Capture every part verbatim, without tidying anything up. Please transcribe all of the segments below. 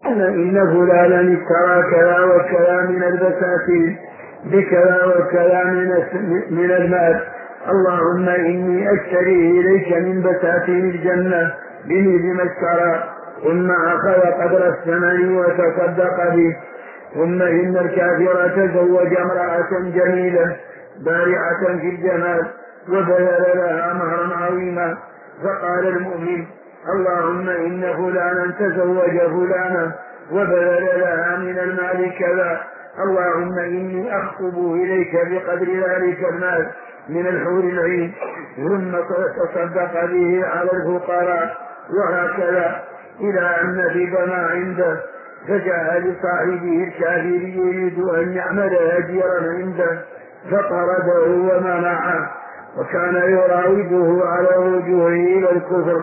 إن فلانا اشترى كذا وكذا من البساتين بكذا وكذا من المال، اللهم إني أشتري إليك من بساتين الجنة بمثل ما اشترى، ثم أخذ قدر الثمن وتصدق به. ثم إن الكافر تزوج امرأة جميلة بارعة في الجمال وبذل لها مهرا عظيما، فقال المؤمن اللهم إن فلانا تزوج فلانا وبذل لها من المال كذا، اللهم إني أخطب إليك بقدر ذلك المال من الحور العين، ثم تصدق به على الفقراء، وهكذا إلى أن نفد ما عنده، فجاء لصاحبه الكافر يريد أن يعمل أجيرا عنده فطرده ومنعه، وكان يراوده على رجوعه إلى الكفر،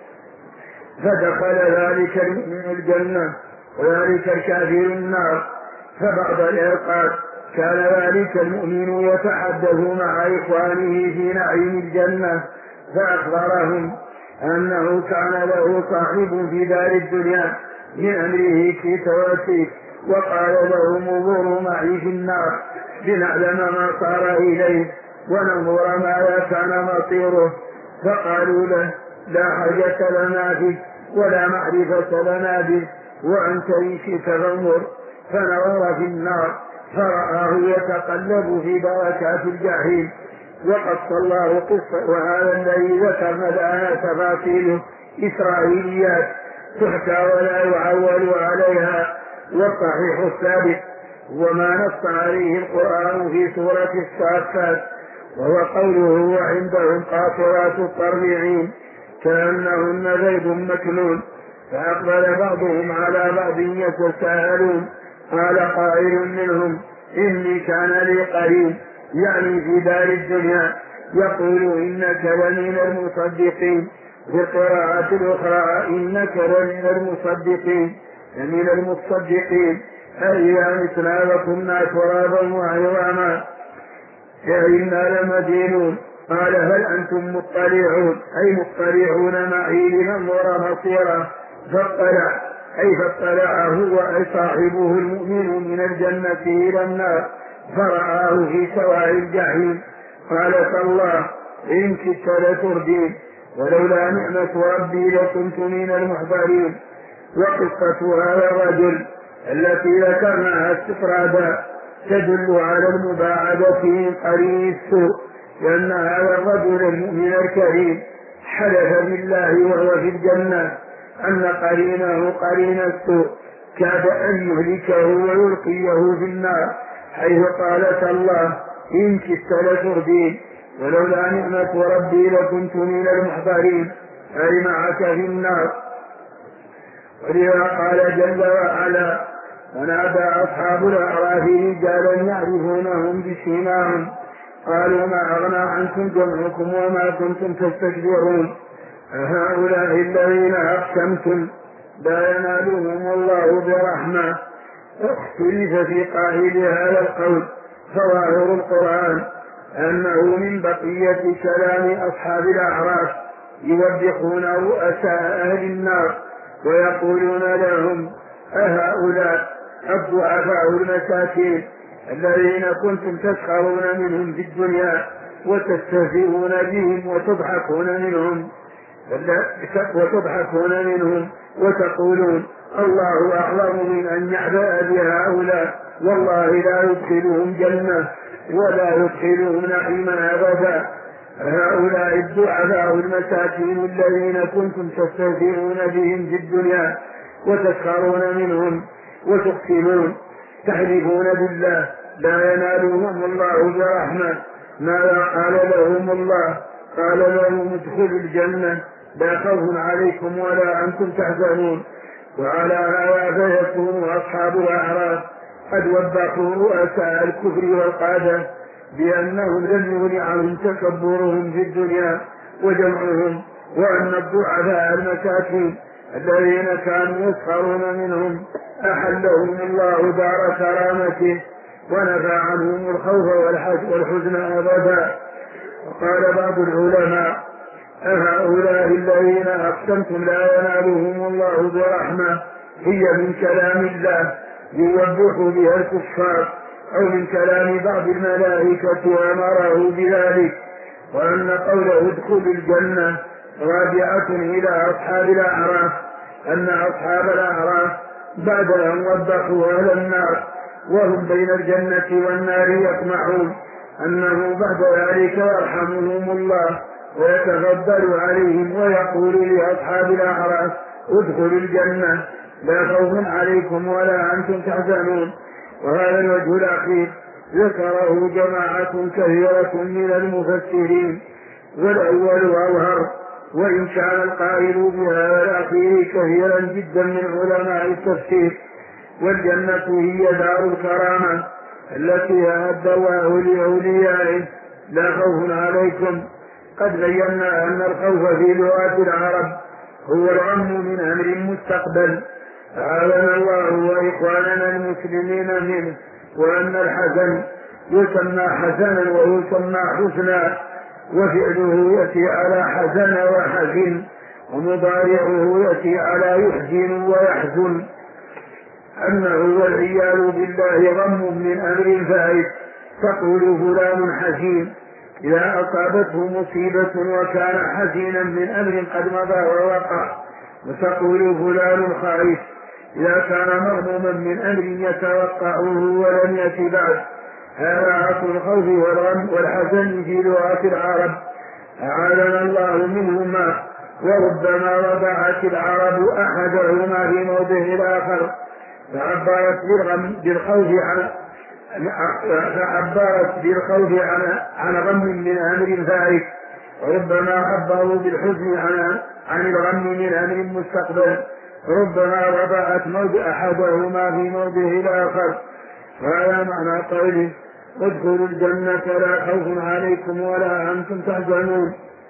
فدخل ذلك المؤمن الجنة وذلك الكافر النار. فبعد الإلقاء كان ذلك المؤمن يتحدث مع إخوانه في نعيم الجنة، فأخبرهم أنه كان له صاحب في دار الدنيا من أمره في تواسيك، وقال لهم انظروا معي في النار لنعلم ما صار إليه وننظر ماذا كان مصيره. فقالوا له لا حاجة لنا بك ولا معرفة لنا بك، وأنت إن شئت فانظر. فنظر في النار فرآه يتقلب في بركات الجحيم، وقص الله قصة، وهذا الذي ذكرنا الآن تفاصيله إسرائيليات تحكى ولا يعول عليها، والصحيح الثابت وما نص عليه القرآن في سورة الصافات، وهو قوله وعندهم قاصرات الطرف عين كأنهن بيض مكنون. فأقبل بعضهم على بعض يتساءلون، قال قائل منهم إني كان لي قرين، يعني في دار الدنيا، يقول إنك لمن المصدقين، في القراءة الأخرى إنك لمن المصدقين لمن المصدقين أئذا متنا وكنا ترابا وعظاما أئنا لمدينون. قال هل أنتم مطلعون، أي مطلعون معي لننظر مصيره؟ فاطلع، أي فاطلع هو أي صاحبه المؤمن من الجنة إلى النار، فرآه في سواء الجحيم. قال تالله إن كدت لتردين، ولولا نعمة ربي لكنت من المحضرين. وقصة هذا الرجل التي ذكرناها استطرادا تدل على المباعدة من قرين السوء، لأن هذا الرجل المؤمن الكريم حلف بالله وهو في الجنة أن قرينه قرين السوء كاد أن يهلكه ويلقيه في النار، حيث قالت الله إن كدت لتردين ولولا نعمة ربي لكنت من المحضرين، أي معك في النار. ولذا قال جل وعلا ونادى أصحاب الأعراف رجالا يعرفونهم بسيماهم قالوا ما أغنى عنكم جمعكم وما كنتم تستكبرون أهؤلاء الذين أقسمتم لا ينالهم الله برحمة. اختلف في قائل هذا القول، فظاهر القرآن أنه من بقية كلام أصحاب الأعراف يوبخون رؤساء أهل النار ويقولون لهم أهؤلاء الضعفاء المساكين الذين كنتم تسخرون منهم في الدنيا وتستهزئون بهم وتضحكون منهم وتضحكون منهم وتقولون الله أعلم من أن يعبأ بهؤلاء، والله لا يدخلهم جنة ولا يدخلهم نعيما أبدا. هؤلاء الضعفاء المساكين الذين كنتم تستهزئون بهم في الدنيا وتسخرون منهم وتقسمون تحلفون بالله لا ينالهم الله برحمة. ماذا قال لهم الله؟ قال لهم ادخلوا الجنة لا خوف عليكم ولا أنتم تحزنون. وعلى هذا فيكون أصحاب الأعراف قد وبخوا رؤساء الكفر والقادة بأنهم لم يغن عنهم تكبرهم في الدنيا وجمعهم، وأن الضعفاء المساكين الذين كانوا يسخرون منهم أحلهم الله دار كرامته ونفى عنهم الخوف والحزن أبدا. وقال بعض العلماء أهؤلاء الذين أقسمتم لا ينالهم الله برحمة هي من كلام الله يوبخ بها الكفار أو من كلام بعض الملائكة أمره بذلك، وأن قوله ادخلوا الجنة راجعة إلى أصحاب الأعراف، أن أصحاب الأعراف بعد أن وبخوا أهل النار وهم بين الجنة والنار يطمعون أنه بعد ذلك يرحمهم الله ويتفضل عليهم ويقول لأصحاب الأعراف ادخلوا الجنة لا خوف عليكم ولا أنتم تحزنون. وهذا الوجه الأخير ذكره جماعة كثيرة من المفسرين، والأول أظهر، وإن كان القائل بهذا الأخير كثيرا جدا من علماء التفسير. والجنة هي دار الكرامة التي أعد الله لأوليائه لا خوف عليكم. قد بينا أن الخوف في لغة العرب هو الغم من أمر مستقبل أعاذنا الله وإخواننا المسلمين منه، وأن الحزن يسمى حزنا ويسمى حزنا، وفعله يأتي على حزن وحزن، ومضارعه يأتي على يحزن ويحزن. أنه والعياذ بالله غم من أمر فائت، تقول فلان حزين إذا أصابته مصيبة وكان حزينا من أمر قد مضى ووقع، وتقول فلان خائف إذا كان مغموما من أمر يتوقعه ولم يأت بعد. هذا أصل الخوف والغم والحزن في لغة العرب أعاذنا الله منهما. وربما وضعت العرب أحدهما في موضع الآخر فعبرت بالخوف عن فعبرت بالخوف عن عن غم من أمر فائت، وربما عبروا بالحزن عن عن الغم من أمر مستقبل، ربما وضعت موضع أحدهما في موضع الآخر. وهذا معنى قوله ادخلوا الجنة لا خوف عليكم ولا أنتم تحزنون.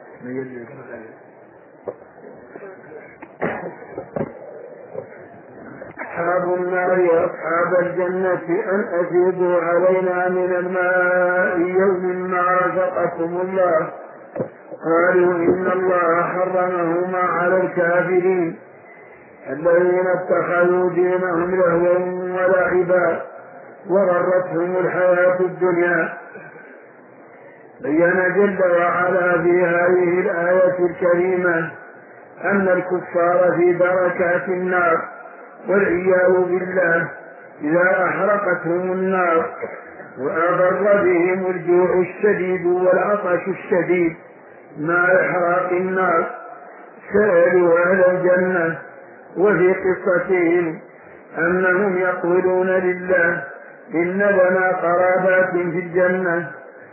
أصحاب النار وأصحاب الجنة أن أفيضوا علينا من الماء يوم ما رزقكم الله، قالوا إن الله حرمهما على الكافرين الذين اتخذوا دينهم لهوا ولعبا وغرتهم الحياة الدنيا. بين جل وعلا في هذه الآية الكريمة أن الكفار في دركات النار والعياذ بالله إذا أحرقتهم النار وأضر بهم الجوع الشديد والعطش الشديد مع إحراق النار سألوا أهل الجنة، وفي قصتهم أنهم يقولون لله إن لنا قرابات في الجنة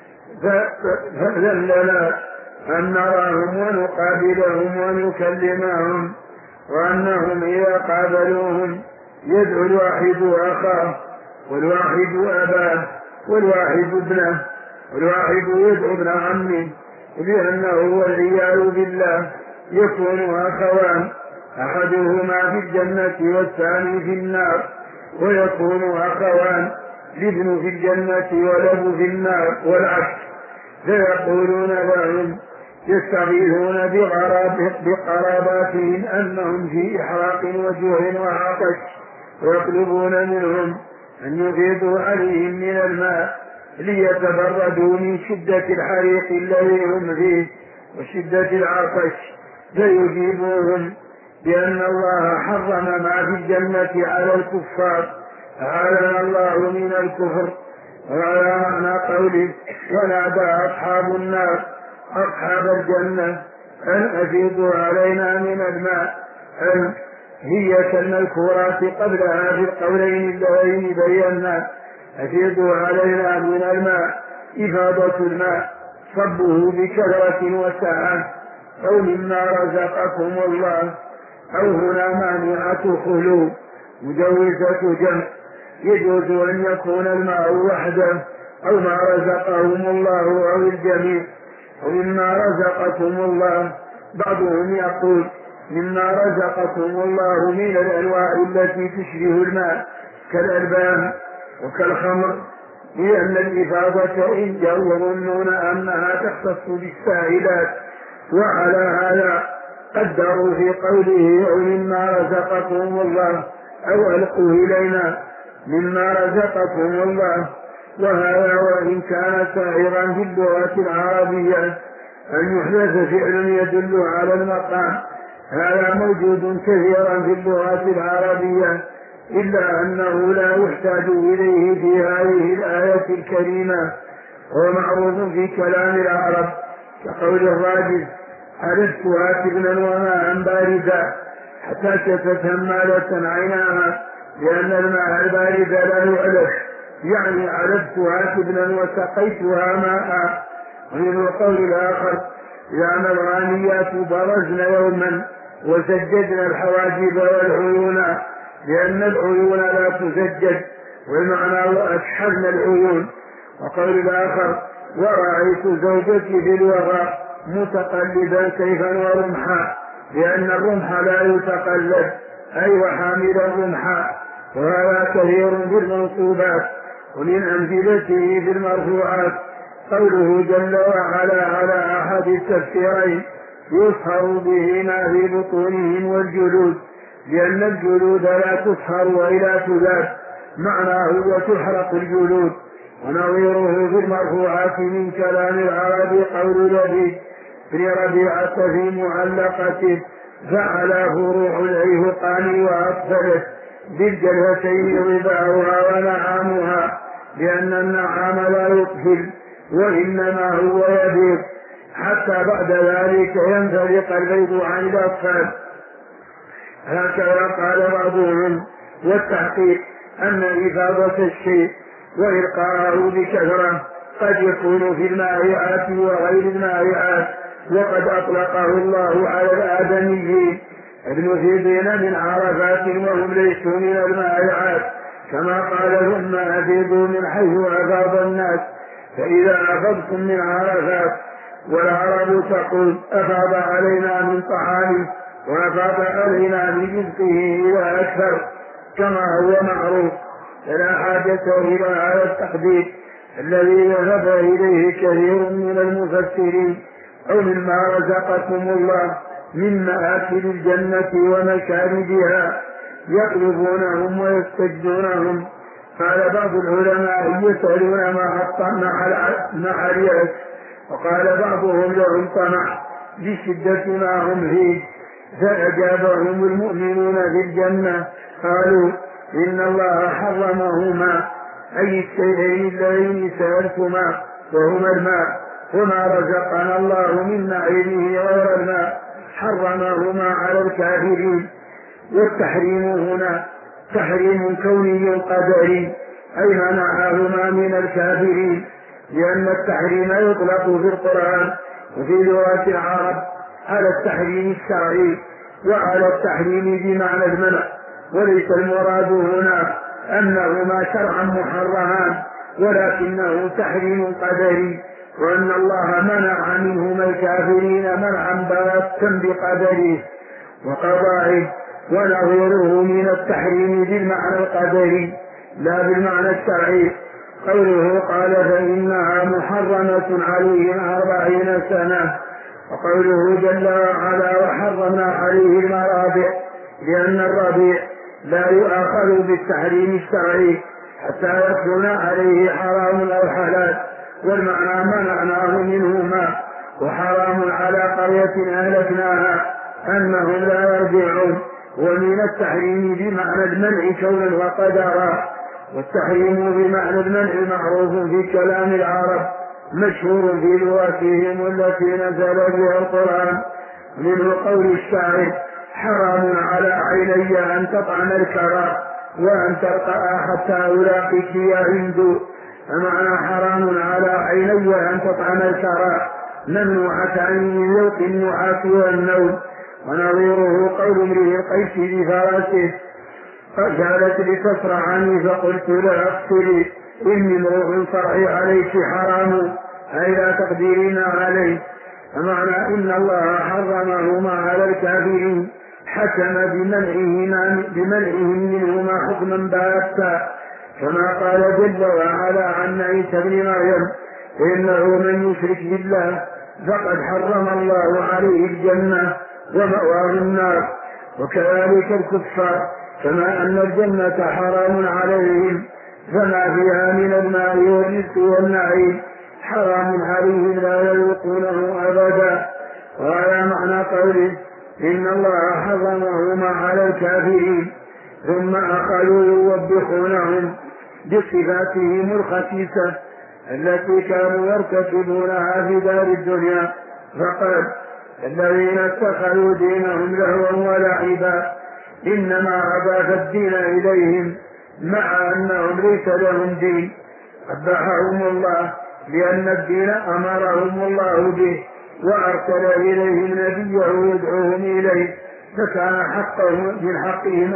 فأذن لنا أن نراهم ونقابلهم ونكلمهم، وأنهم إذا قابلوهم يدعو الواحد أخاه والواحد أباه والواحد ابنه والواحد يدعو ابن عمه، لأنه والعياذ بالله يكون أخوان أحدهما في الجنة والثاني في النار، ويكون أخوان الابن في الجنة والأب في النار والعكس، فيقولون لهم يستغيثون بقراباتهم أنهم في إحراق وجوع وعطش، ويطلبون منهم أن يفيضوا عليهم من الماء ليتبردوا من شدة الحريق الذي هم فيه وشدة العطش، فيجيبوهم بأن الله حرم ما في الجنة على الكفار أعاذنا الله من الكفر. وعلى معنى قوله ونادى أصحاب النار أصحاب الجنة أن أفيضوا علينا من الماء، أن هي كالمذكورات قبلها في القولين اللذين بينا. أفيضوا علينا من الماء إفاضة الماء صبه بكثرة وسعة أو مما رزقكم الله، أو هنا مانعة خلو مجوزة جمع، يجوز أن يكون الماء وحده أو ما رزقهم الله أو الجميع. ومما رزقكم الله بعضهم يقول مما رزقكم الله من الأنواع التي تشبه الماء كالألبان وكالخمر، لأن الإفاضة إن يظنون أنها تختص بالسائلات، وعلى هذا قدروا في قوله أو مما رزقكم الله أو ألقوا إلينا مما رزقكم الله. وهذا وإن كان سائغا في اللغة العربية أن يحدث فعل يدل على المقام، هذا موجود كثيرا في اللغة العربية، إلا أنه لا يحتاج إليه في هذه الآية الكريمة، هو معروف في كلام العرب كقول الراجل عرفت هاتبنا وماء باردا حتى شتت همالة عيناها، لأن الماء البارد لا يؤلف، يعني عرفت هاتبنا وسقيتها ماء. ومن القول الآخر لأن الغانيات برزن يوما وسجدنا الحواجب والعيون، لأن العيون لا تسجد، والمعنى وأكحلنا العيون. وقول الآخر ورأيت زوجتي في الوغى متقلبا سيفا ورمحا، لأن الرمح لا يتقلب، أي وحامل الرمح. وهذا كثير بالمنصوبات. ومن أمثلته في المرفوعات قوله جل وعلا على أحد التفسيرين يصهر به ما في بطونهم والجلود، لأن الجلود لا تصهر ولا تذاب، معناه وتحرق الجلود. ونظيره في المرفوعات من كلام العرب قول لبيد بن ربيعة في معلقته فعلى فروع العيهقان وأطفله بالجلهتين رباعها ونعامها، لأن النعام لا يطفل وإنما هو يبيض حتى بعد ذلك ينفلق البيض عن الأطفال. هكذا قال بعضهم. والتحقيق أن إفاضة الشيء وإلقاءه بكثرة قد يكون في المائعات وغير المائعات، وقد أطلقه الله على الآدميين المفيدين من عرفات وهم ليسوا من المائعات، كما قال ثم أفيضوا من حيث أفاض الناس، فإذا أفضتم من عرفات. والعرب تقول أفاض علينا من طعامه وأفاض علينا من رزقه إلى أكثر، كما هو معروف، فلا حاجة إلى هذا التحديد الذي ذهب إليه كثير من المفسرين. أو مما رزقكم الله من مآكل الجنة ومشاربها يطلبونهم ويستجدونهم. قال بعض العلماء يسألون مع اليأس، وقال بعضهم لهم طمع بشدة ما هم فيه، فأجابهم المؤمنون في الجنة قالوا إن الله حرمهما، أي الشيئين اللذين سألتما وهما الماء وما رزقنا الله من نعيمه غير الماء حرمهما على الكافرين. والتحريم هنا تحريم كوني قدري، أي منعهما من الكافرين، لأن التحريم يطلق في القرآن وفي لغة العرب على التحريم الشرعي وعلى التحريم بمعنى المنع، وليس المراد هنا أنهما شرعا محرمان، ولكنه تحريم قدري، وأن الله منع منهما الكافرين منعا باتا بقدره وقضائه. ونظيره من التحريم بالمعنى القدري لا بالمعنى الشرعي قوله قال فإنها محرمة عليهم أربعين سنة، وقوله جل وعلا وحرمنا عليه المرابع، لأن الربيع لا يؤاخذ بالتحريم الشرعي حتى يكون عليه حرام أو حلال، والمعنى منعناه منهما. وحرام على قرية أهلكناها أنهم لا يرجعون. ومن التحريم بمعنى المنع كونا وقدرا، والتحريم بمعنى المنع معروف في كلام العرب مشهور في لغتهم التي نزل بها القرآن. منه قول الشاعر حرام على عيني أن تطعم الكرى وأن ترقى حتى ألاقيك يا هند. فمعنى حرام على عيني أن تطعم الكرى ممنوعة عن ذوق النعاس والنوم. ونظيره قول امرئ القيس بفرسه فجعلت لتصرع عني فقلت لا أقتلي إني امرؤ صرعي عليك حرام، أي لا تقدرين عليه. فمعنى إن الله حرمهما على الكافرين حكم بمنعهما بمنعهم منهما حكما باتا، كما قال جل وعلا عن عيسى بن مريم إنه من يشرك بالله فقد حرم الله عليه الجنة ومأواه النار. وكذلك الكفار كما أن الجنة حرام عليهم فما فيها من الماء والرزق والنعيم حرام عليهم لا يذوقونه أبدا. وهذا معنى قوله إن الله حرمهما على الكافرين. ثم أخذوا يوبخونهم بصفاتهم الخسيسة التي كانوا يرتكبونها في دار الدنيا، فقال الذين اتخذوا دينهم لهوا ولعبا إنما أضاف الدين إليهم مع أنهم ليس لهم دين، قبحهم الله لأن الدين أمرهم الله به وأرسل إليهم نبيه يدعوهم إليه، فكان حقهم من حقهم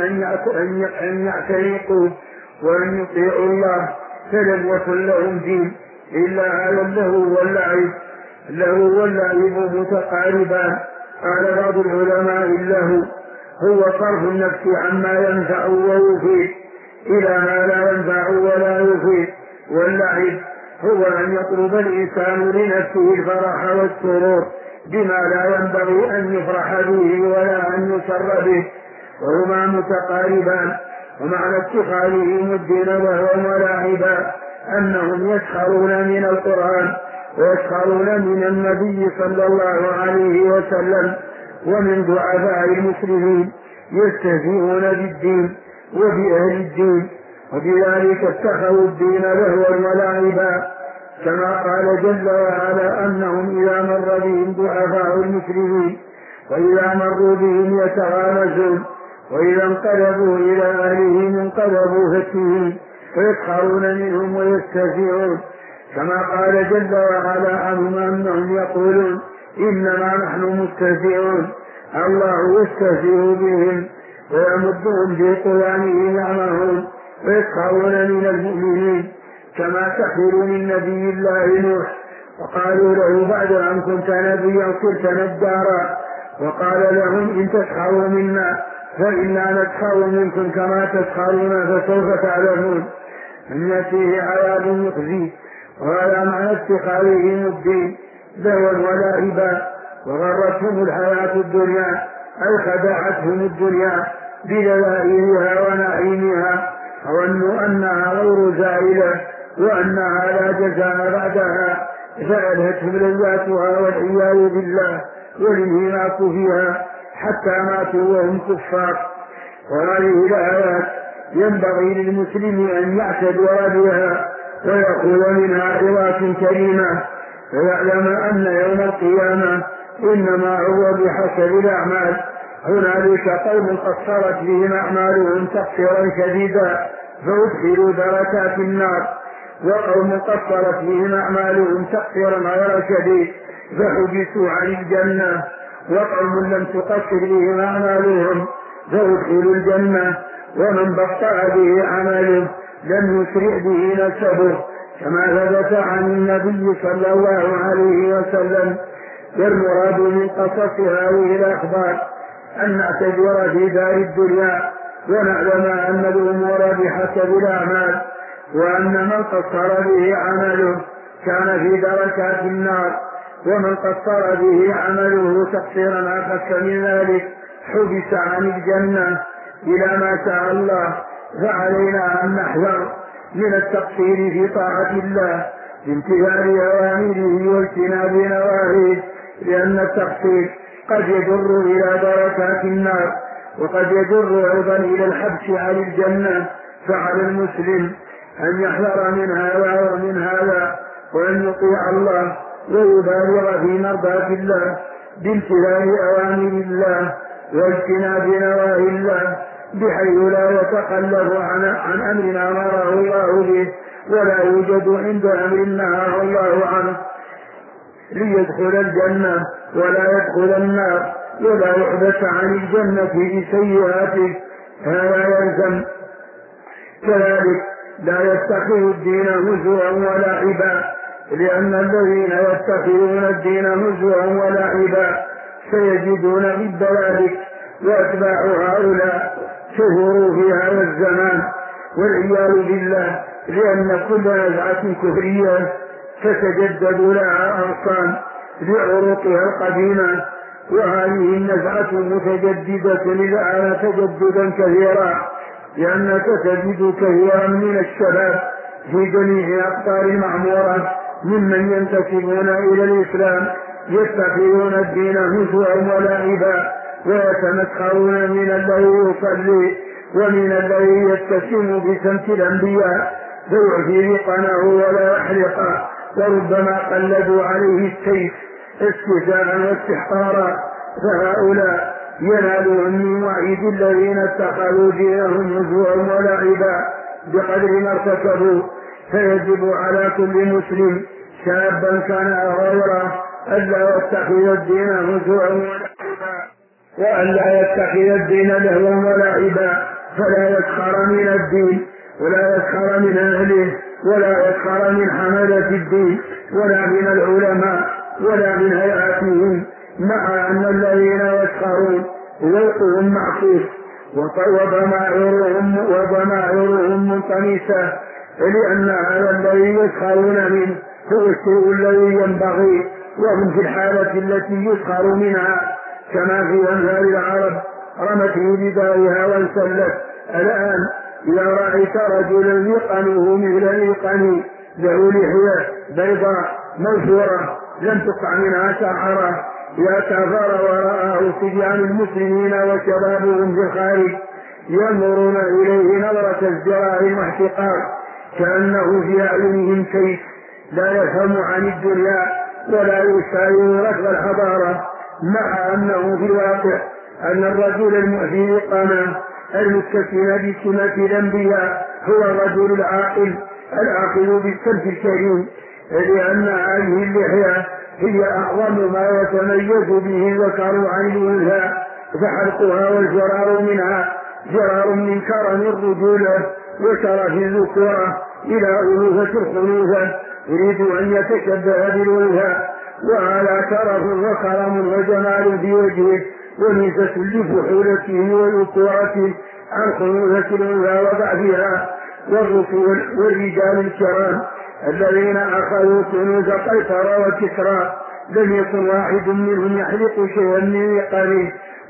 أن يعتنقوا وأن يطيعوا الله، فلم يكن لهم دين إلا هذا اللهو واللعب. اللهو واللعب متقاربان. قال بعض العلماء اللهو هو صرف النفس عما ينفع ويفيد إلى ما لا ينفع ولا يفيد، واللعب هو أن يطلب الإنسان لنفسه الفرح والسرور بما لا ينبغي أن يفرح به ولا أن يسر به، وهما متقاربان. ومعنى اتخاذهم الدين لهوا ولعبا أنهم يسخرون من القرآن ويسخرون من النبي صلى الله عليه وسلم ومن ضعفاء المسلمين، يستهزئون بالدين وبأهل الدين، وبذلك اتخذوا الدين لهوا ولعبا. كما قال جل وعلا أنهم إذا مر بهم ضعفاء المسلمين وإذا مروا بهم يتغامزون وإذا انقلبوا إلى أهلهم انقلبوا فكهين ويسخرون منهم ويستهزئون. كما قال جل وعلا عنهم أنهم يقولون إنما نحن مستهزئون، الله يستهزئ بهم ويمدهم في طغيانهم يعمهون ويسخرون من المؤمنين. كما سخروا من نبي الله نوح وقالوا له بعد أن كنت نبيا صرت نجارا، وقال لهم إن تسخروا منا فإنا نسخر منكم كما تسخرون فسوف تعلمون. من يأتيه عذاب يخزيه. وهذا معنى اتخاذهم الدين لهوا ولعبا وغرتهم الحياة الدنيا أي خدعتهم الدنيا بدلائلها ونعيمها، وظنوا أنها غير زائلة وأنها لا جزاء بعدها، فألهتهم لذاتها والعياذ بالله والانهماك فيها حتى ماتوا وهم كفار. وهذه الآيات ينبغي للمسلم أن يعتبر بها ويأخذ منها عظات كريمة، ويعلم أن يوم القيامة إنما هو بحسب الأعمال. هنالك قوم قصرت بهم أعمالهم تقصيرا شديدا فأدخلوا دركات النار، وقوم قصرت بهم أعمالهم تقصيرا غير شديد فحبسوا عن الجنة، وقوم لم تقصر بهم أعمالهم فأدخلوا الجنة، ومن بطأ به عمله لم يسرع به نسبه، كما ثبت عن النبي صلى الله عليه وسلم. والمراد من قصص هذه الأخبار أن نعتبر في دار الدنيا ونعلم أن الأمور بحسب الأعمال، وأن من قصر به عمله كان في دركات النار، ومن قصر به عمله تقصيرا أخف من ذلك حبس عن الجنة إلى ما شاء الله. فعلينا أن نحذر من التقصير في طاعة الله بامتثال أوامره واجتناب نواهيه، لأن التقصير قد يجر إلى دركات النار وقد يجر أيضا إلى الحبس عن الجنة. فعلى المسلم أن يحذر من هذا ومن هذا وأن يطيع الله ويبالغ في مرضاة الله بامتثال أوامر الله واجتناب نواهي الله، بحيث لا يتخلف عن, عن أمر أمره الله به ولا يوجد عند أمر نهاه الله عنه ليدخل الجنة ولا يدخل النار ولا يحبس عن الجنة بسيئاته. هذا يلزم. كذلك لا يتخذ الدين هزوا ولعبا، لأن الذين يتخذون الدين هزوا ولعبا سيجدون ضد ذلك، وأتباع هؤلاء كثروا في هذا الزمان والعياذ بالله، لأن كل نزعة كفرية تتجدد لها أغصان لعروقها القديمة، وهذه النزعة متجددة لها تجددا كثيرا لأنك تجد كثيرا من الشباب في جميع أقطار المعمورة ممن ينتسبون إلى الإسلام يتخذون الدين هزوا ولعبا ويتمسخرون من الذي يصلي ومن الذي يتسم بسمت الأنبياء فيعفي رقنه ولا يحلقا، وربما قلدوا عليه السيف استهزاء واستحقارا. فهؤلاء ينالون من وعيد الذين اتخذوا دينهم هزوا ولعبا بقدر ما ارتكبوا. فيجب على كل مسلم شابا كان أو غيره ألا يتخذ الدين هزوا ولعبا، وألا يتخذ الدين لهوا ولعبا، فلا يسخر من الدين ولا يسخر من أهله ولا يسخر من حملة الدين ولا من العلماء ولا من هيئاتهم، مع أن الذين يسخرون ذوقهم معكوس وضمائرهم وضمائرهم منطمسة، لأن هذا الذي يسخرون منه هو الشيء الذي ينبغي، وهم في الحالة التي يسخر منها كما في أمثال العرب رمت في بدائها وانسلت. الآن إذا رأيت رجلا يقنه مثل يقني له لحية بيضاء موفورة لم تقع منها شعرة إذا كفر وراءه صبيان المسلمين وشبابهم في الخارج ينظرون إليه نظرة ازدراء واحتقار كأنه في أعينهم سيف لا يفهم عن الدنيا ولا يساوي ركب الحضارة، مع أنه في الواقع أن الرجل المؤذي قامه المتسم بسمة الأنبياء هو الرجل العاقل العاقل بالسلف الكريم، لأن هذه اللحية هي أعظم ما يتميز به الذكر عن الأنثى، فحلقها والفرار منها فرار من كرم الرجولة وشرف الذكورة إلى ألوفة الخلوفة يريد أن يتشبه بالأنثى، وعلى شرف وكرم وجمال في وجهه ونسة لفحولته وذكورته عن خلوفة الأنثى وضعفها. والرسول والرجال الكرام الذين أخذوا كنوز قيصر وكسرى لم يكن واحد منهم يحلق شيئا من يقانه،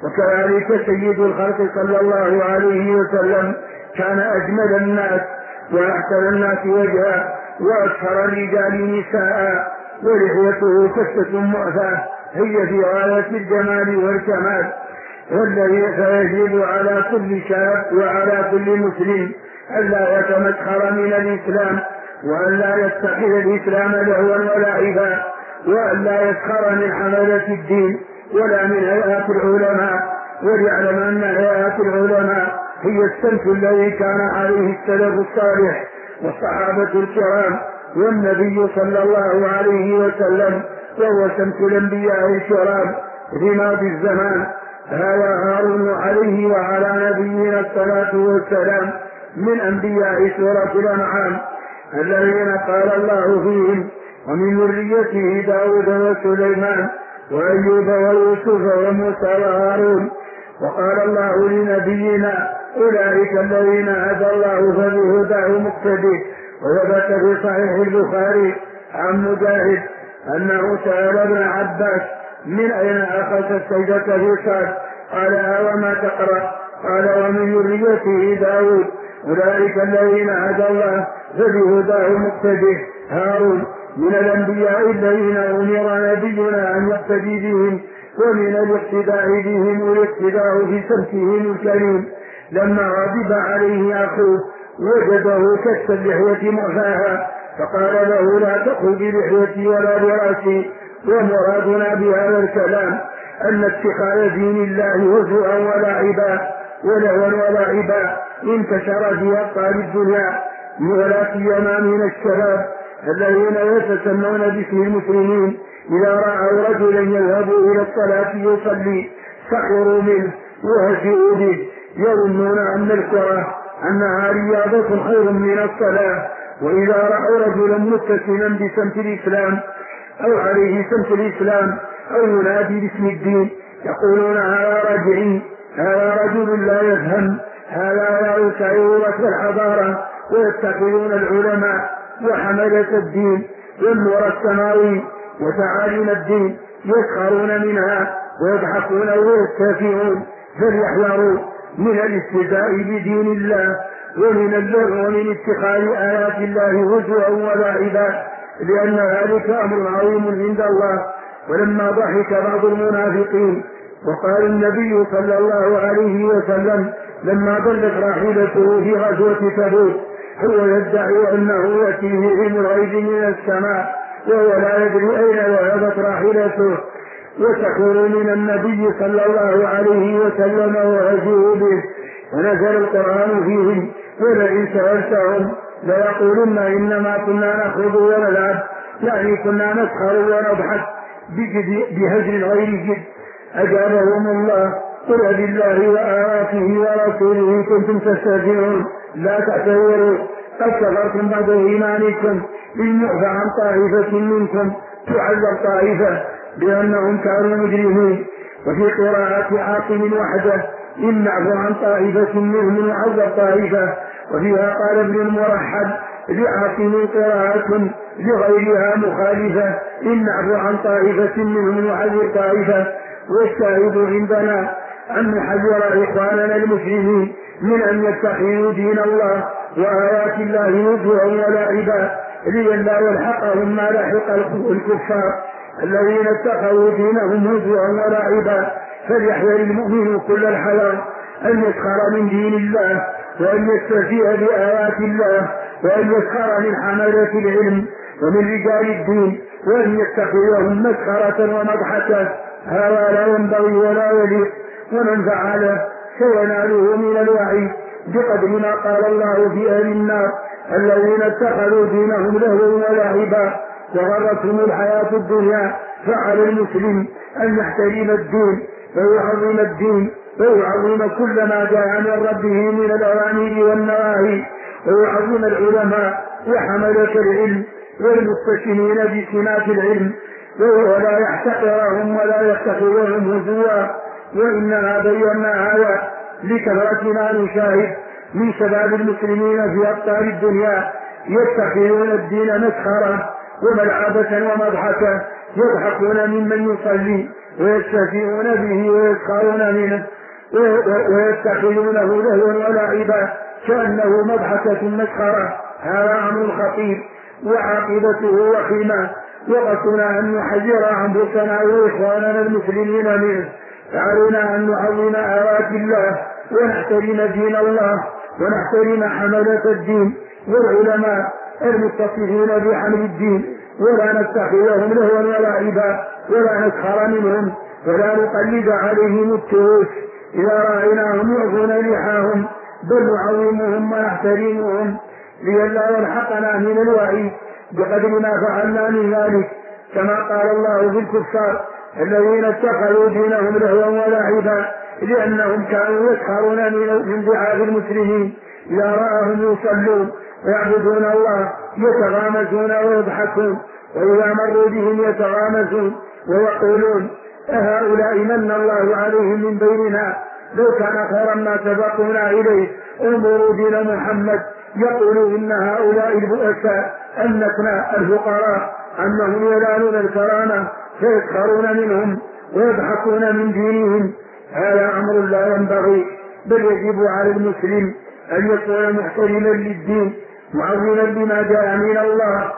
وكذلك سيد الخلق صلى الله عليه وسلم كان أجمل الناس وأحسن الناس وجها وأشهر الرجال نساء، ولحيته كسة معفاة هي في غاية الجمال والكمال. والذي سيجب على كل شاب وعلى كل مسلم ألا يتمسخر من الإسلام وألا يتخذ الإسلام لهوا ولعبا، وألا يسخر من حملة الدين ولا من هيئات العلماء، وليعلم أن هيئات العلماء هي السلف الذي كان عليه السلف الصالح والصحابة الكرام والنبي صلى الله عليه وسلم، وهو سمت الأنبياء الكرام في ماضي الزمان. هذا هارون عليه وعلى نبينا الصلاة والسلام من أنبياء سورة الأنعام الذين قال الله فيهم ومن ذريته داود وسليمان وأيوب ويوسف وموسى وهارون. وقال الله لنبينا أولئك الذين هدى الله فبهداه مقتدي. وثبت في صحيح البخاري عن مجاهد أنه سأل ابن عباس من أين أخذت السجدة في صاد؟ قال وما تقرأ؟ قال ومن ذريته داود أولئك الذين هدى الله فبهداه مقتدي. هارون من الأنبياء الذين أمر نبينا أن يقتدي بهم، ومن الاقتداء بهم الاقتداء في سمتهم الكريم. لما غضب عليه أخوه وجده كس اللحية معفاها فقال له لا تأخذ بلحيتي ولا برأسي. ومرادنا بهذا الكلام أن اتخاذ دين الله هزوا ولعبا ولهوا ولعبا انتشر في أقطار الدنيا، ولا سيما من الشباب الذين يتسمون باسم المسلمين إذا رأوا رجلا يذهب إلى الصلاة يصلي سخروا منه وهزئوا به، يظنون أن الكرة أنها رياضة خير من الصلاة. وإذا رأوا رجلا متسما بسمت الإسلام أو عليه سمت الإسلام أو ينادي باسم الدين يقولون هذا رجعي، هذا رجل لا يفهم، هذا لا يسعي ركب الحضارة. ويتخذون العلماء وحملة الدين والنور السماوي وتعاليم الدين يسخرون منها ويضحكون ويستهزئون. فليحذروا من الاستهزاء بدين الله ومن اللغو ومن اتخاذ آيات الله هزوا ولعبا، لأن ذلك أمر عظيم عند الله. ولما ضحك بعض المنافقين وقال النبي صلى الله عليه وسلم لما ضلت راحلته في غزوة تبوك هو يدعي أنه يأتيه علم الغيب من السماء وهو لا يدري أين ذهبت راحلته، وسخروا من النبي صلى الله عليه وسلم وهزئوا به، ونزل القرآن فيهم ولئن سألتهم ليقولن إنما كنا نخوض ونلعب، يعني كنا نسخر ونضحك بهزل غير جد. أجابهم الله قل بالله وآياته ورسوله كنتم تستهزئون لا تعتذروا قد كفرتم بعد إيمانكم إن يعفى عن طائفة منكم تعذب طائفة بأنهم كانوا مجرمين. وفي قراءة عاصم وحده إن نعفو عن طائفة منهم نعذب طائفة، وفيها قال ابن المرحب لعاصم قراءة لغيرها مخالفة إن نعفو عن طائفة منهم نعذب طائفة. والشاهد عندنا أن نحذر إخواننا المسلمين من أن يتخذوا دين الله وآيات الله هزوا ولعبا لئلا يلحقهم ما لحق الكفار الذين اتخذوا دينهم هزوا ولعبا. فليحذر المؤمن كل الحذر أن يسخر من دين الله وأن يستهزئ بآيات الله وأن يسخر من حملة العلم ومن رجال الدين وأن يتخذهم مسخرة ومضحكة، هذا لا ينبغي ولا يليق. ومن فعله سيناله من الوعي بقدر ما قال الله في أهل النار الذين اتخذوا دينهم لهوا ولعبا وغرتهم الحياة الدنيا. فعلى المسلم أن يحترم الدين ويعظم الدين ويعظم كل ما جاء من ربه من الأوامر والنواهي، ويعظم العلماء وحملة العلم والمستشهدين بسمات العلم ولا يحتقرهم ولا يتخذهم هزوا. وإنما بينا هذا لكثرة ما نشاهد من شباب المسلمين في أقطار الدنيا يتخذون الدين مسخرة وملعبة ومضحكة، يضحكون ممن يصلي ويستهزئون به ويسخرون منه ويتخذونه لهوا ولعبا كأنه مضحكة مسخرة. هذا أمر خطير وعاقبته وخيمة، وقصنا أن نحذر أنفسنا وإخواننا المسلمين منه. فعلينا أن نعظم آيات الله ونحترم دين الله ونحترم حملة الدين والعلماء المتصفين بحمل الدين، ولا نتخذهم لهوا ولعبا ولا نسخر منهم ولا نقلد عليهم التروس إذا رأيناهم يعظون لحاهم، بل نعظمهم ونحترمهم لئلا يلحقنا من الوعي بقدر ما فعلنا من ذلك. كما قال الله في الكفار الذين اتخذوا دينهم لهوا ولعبا لأنهم كانوا يسخرون من ضعاف المسلمين إذا رآهم يصلون ويعبدون الله يتغامزون ويضحكون، وإذا مروا بهم يتغامزون ويقولون أهؤلاء من الله عليهم من بيننا لو كان خيرا ما سبقونا إليه انظروا دين محمد. يقولوا إن هؤلاء البؤساء النتنا الفقراء أنهم ينالون الكرامة فيسخرون منهم ويضحكون من دينهم. هذا أمر لا ينبغي، بل يجب على المسلم أن يكون محترما للدين معظما بما جاء من الله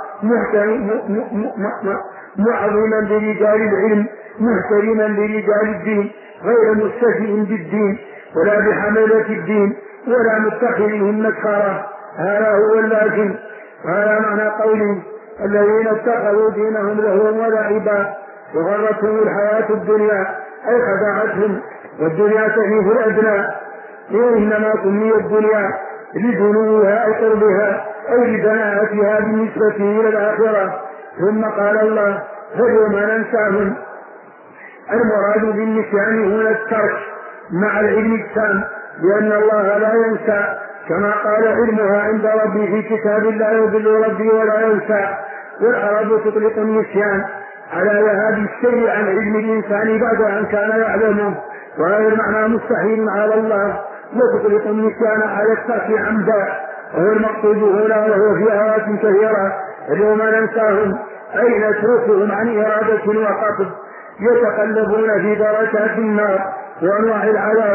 معظما برجال العلم محترما لرجال الدين غير مستهزئ بالدين ولا بحملة الدين ولا متخذهم مسخرة. هذا هو اللازم. وهذا معنى قوله الذين اتخذوا دينهم لهوا ولعبا وغرتهم الحياة الدنيا أي خدعتهم، والدنيا تهيف الأدنى، وإنما سمي الدنيا لدنوها أو قربها أو لدناءتها بالنسبة إلى الآخرة. ثم قال الله فاليوم ننساهم. المراد بالنسيان هنا الترك مع العلم التام، لأن الله لا ينسى كما قال علمها عند ربي في كتاب لا يضل ربي ولا ينسى. والعرب تطلق النسيان على ذهاب الشيء عن علم الإنسان بعد أن كان يعلمه، وهذا المعنى مستحيل على الله. وتطلق النسيان على الترك عمدا، وهو المقصود هنا وهو في آيات كثيرة. اليوم ننساهم أي نتركهم عن إرادة وقصد، يتقلبون في دركات النار وأنواع العذاب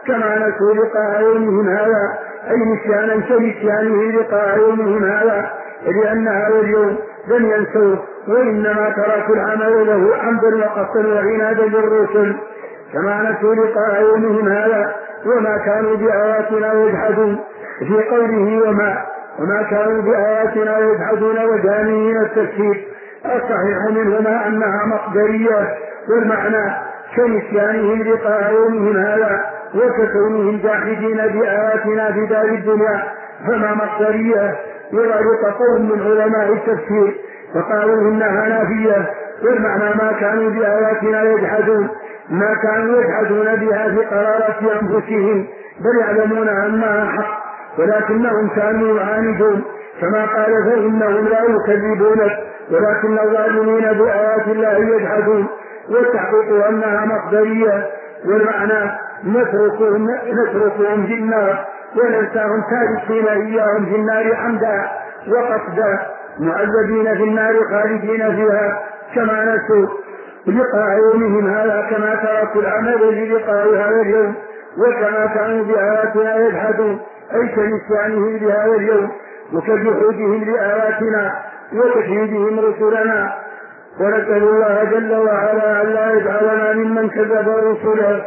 كما نسوا لقاء يومهم هذا، أي نسيانا كنسيانه لقاء يومهم هذا، لأن هذا اليوم لم ينسوه، وإنما تركوا العمل له عمدا وقصدا وعنادا للرسل، كما نسوا لقاء يومهم هذا وما كانوا بآياتنا يجحدون، في قوله وما وما كانوا بآياتنا يجحدون وجانه من التفسير. الصحيح منهما أنها مقدرية، والمعنى كنسيانهم لقاء يومهم هذا وككونهم جاحدين بآياتنا في دار الدنيا، فما مقدرية. وذلك قوم من علماء التفسير فقالوا إنها نافية، والمعنى ما كانوا بآياتنا يجحدون، ما كانوا يجحدون بها في قرارة أنفسهم، بل يعلمون أنها حق ولكنهم كانوا يعاندون، كما قال فإنهم لا يكذبونك ولكن الظالمين بآيات الله يجحدون. والتحقيق أنها مقدرية، والمعنى نتركهم, نتركهم في النار وننساهم تاركين إياهم في النار عمدا وقصدا، معذبين في النار خالدين فيها، كما نسوا لقاء يومهم هذا، كما تركوا العمل للقاء هذا اليوم، وكما كانوا بآياتنا يجحدون، أي كنسيانهم بهذا اليوم وكجحودهم لآياتنا وتكذيبهم رسلنا. ونسأل الله جل وعلا أن لا يجعلنا ممن كذب رسله،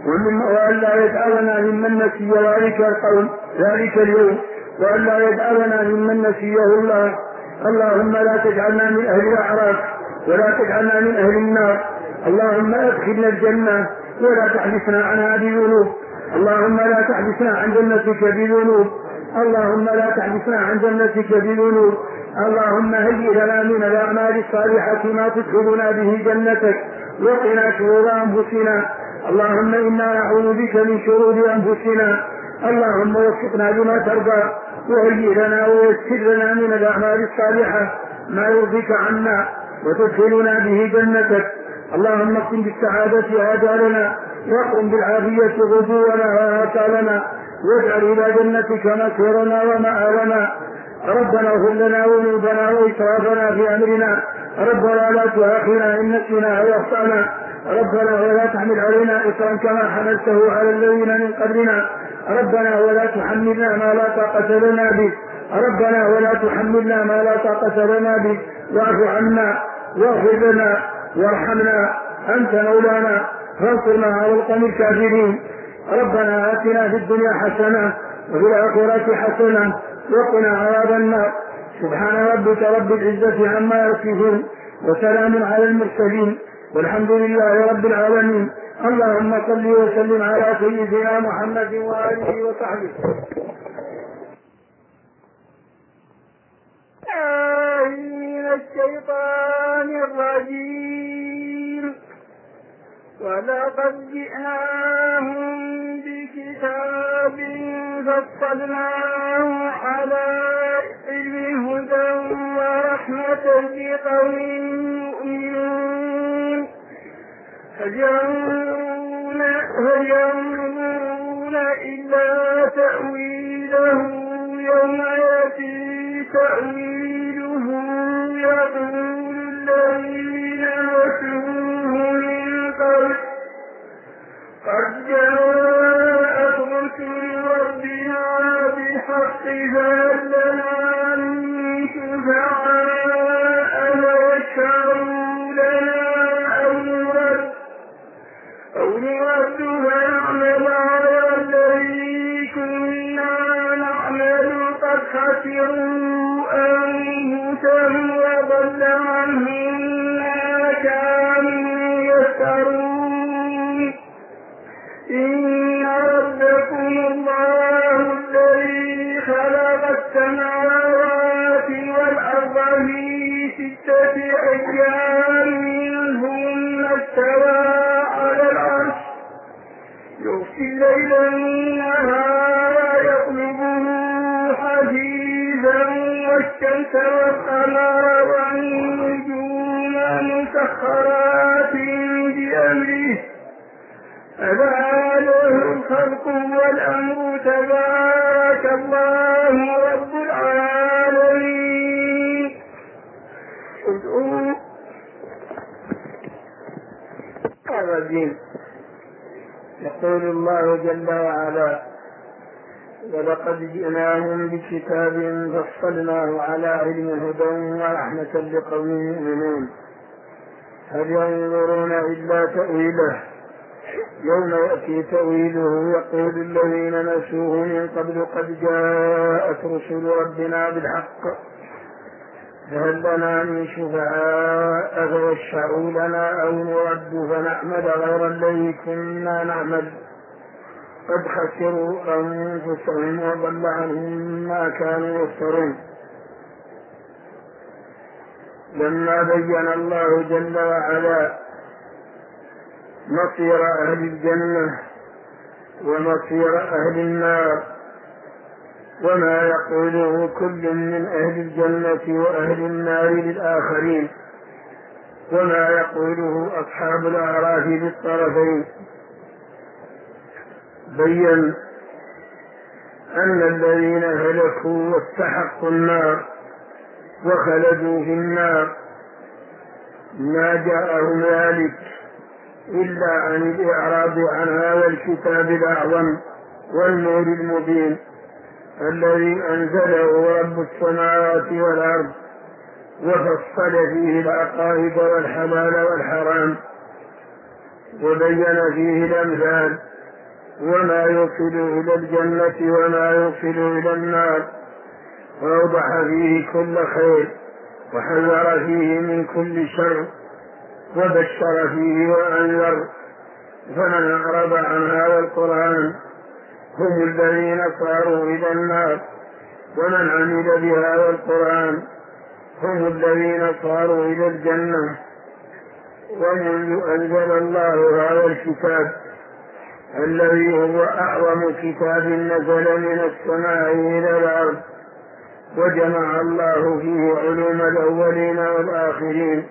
وأن لا يجعلنا ممن نسي ذلك القول ذلك اليوم، وأن لا يجعلنا ممن نسيه الله. اللهم لا تجعلنا من أهل الأعراف ولا تجعلنا من أهل النار. اللهم ادخلنا الجنة ولا تحبسنا عنها بذنوب. اللهم لا تحبسنا عن جنتك بذنوب. اللهم لا تحبسنا عن جنتك بذنوب. اللهم هيئ لنا من الأعمال الصالحة ما تدخلنا به جنتك، وقنا شرور أنفسنا. اللهم إنا نعوذ بك من شرور أنفسنا. اللهم وفقنا لما ترضى، وهيئ لنا ويسر لنا من الأعمال الصالحة ما يرضيك عنا وتدخلنا به جنتك. اللهم اقم بالسعادة آجالنا، واقم بالعافية غدونا وآثالنا، واجعل إلى جنتك مسيرنا ومآلنا. ربنا اغفر لنا ذنوبنا وإسرافنا في أمرنا، ربنا لا تؤاخذنا إن نسينا أو أخطأنا، ربنا ولا تحمل علينا إصرا كما حملته على الذين من قبلنا، ربنا ولا تحملنا ما لا طاقة لنا به، ربنا ولا تحملنا ما لا طاقة لنا به، واعف عنا واغفر لنا وارحمنا، أنت مولانا فانصرنا على القوم الكافرين. ربنا آتنا في الدنيا حسنة وفي الآخرة حسنة وقنا عذاب النار. سبحان ربك رب العزة عما يصفون، وسلام على المرسلين، والحمد لله رب العالمين. اللهم صل وسلم على سيدنا محمد وآله وصحبه. من الشيطان الرجيم. ولقد جئناهم بكتاب فصلناه على علم هدى ورحمة لقوم يؤمنون. فينظرون إلا تأويله يوم يأتي تأويله يقول الذين نسوه من قبل قد جاءت رسل ربنا بالحق فهل لنا من شفعاء فيشفعوا لنا أو نرد أو نرد فنعمل على الذي كنا نعمل قد خسروا أنفسهم وضل عنهم ما كانوا يفترون. إن ربكم الله الذي خلق السماوات والأرض في ستة أيام منهن استوى على العرش يغشي الليل النهار يطلبه حديثا والشمس والقمر والنجوم مسخرات بأمره ألا له الخلق والأمر تبارك الله رب العالمين. الرجيم. يقول يقول الله جل وعلا: ولقد جئناهم بكتاب فصلناه على علم هدى ورحمة لقوم يؤمنون هل ينظرون إلا تأويله يوم يأتي تأويله يقول الذين نسوه من قبل قد جاءت رسل ربنا بالحق فهل لنا من شفعاء فيشفعوا لنا أو نرد فنعمل غير الذي كنا نعمل قد خسروا أنفسهم وضل عنهم ما كانوا يفترون. لما بين الله جل وعلا مصير أهل الجنة ومصير أهل النار وما يقوله كل من أهل الجنة وأهل النار للآخرين وما يقوله أصحاب الأعراف للطرفين، بين أن الذين هلكوا واستحقوا النار وخلدوا في النار ما جاءهم ذلك إلا عن الإعراض عن هذا الكتاب الأعظم والنور المبين الذي أنزله رب السماوات والأرض وفصل فيه العقائد والحلال والحرام وبين فيه الأمثال وما يوصل إلى الجنة وما يوصل إلى النار وأوضح فيه كل خير وحذر فيه من كل شر وبشر فيه وأنذر. فمن أعرض عن هذا القرآن هم الذين صاروا إلى النار ومن عمل بهذا القرآن هم الذين صاروا إلى الجنة. ومنذ أنزل الله هذا الكتاب الذي هو أعظم كتاب نزل من السماء إلى الأرض وجمع الله فيه علوم الأولين والآخرين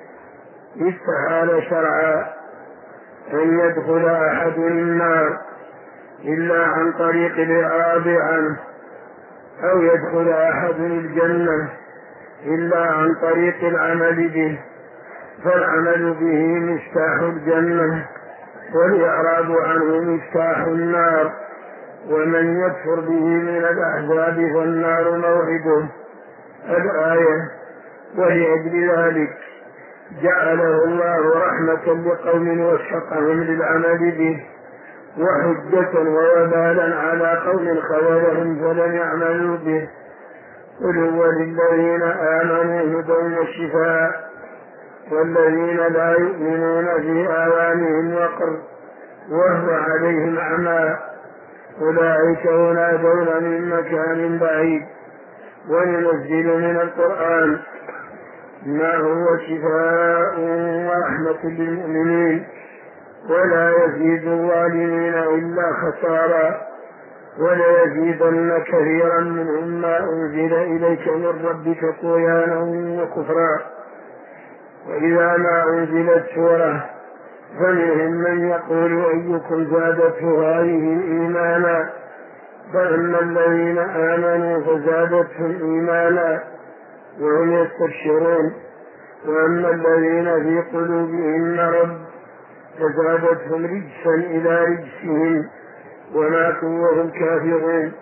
استحال شرعا أن يدخل أحد النار إلا عن طريق الإعراض عنه أو يدخل أحد الجنة إلا عن طريق العمل به، فالعمل به مفتاح الجنة والإعراض عنه مفتاح النار، ومن يكفر به من الأحزاب فالنار موعده. الآية. ولأجل ذلك جعله الله رحمة لقوم وفقهم للعمل به وحجة ووبالا على قوم خذلهم فلم يعملوا به. قل هو للذين آمنوا هدى وشفاء والذين لا يؤمنون في آذانهم وقر وهو عليهم عمى أولئك ينادون من مكان بعيد. وننزل من القرآن ما هو شفاء ورحمة للمؤمنين ولا يزيد الظالمين إلا خسارا ولا يزيدن كثيرا منهم ما أنزل إليك من ربك طغيانا وكفرا. وإذا ما أنزلت سورة فمنهم من يقول أيكم زادته هذه إيمانا فأما الذين آمنوا فزادتهم إيمانا وهم يستبشرون وأما الذين في قلوبهم مرض فزادتهم رجسا إلى رجسهم وماتوا وهم كافرون.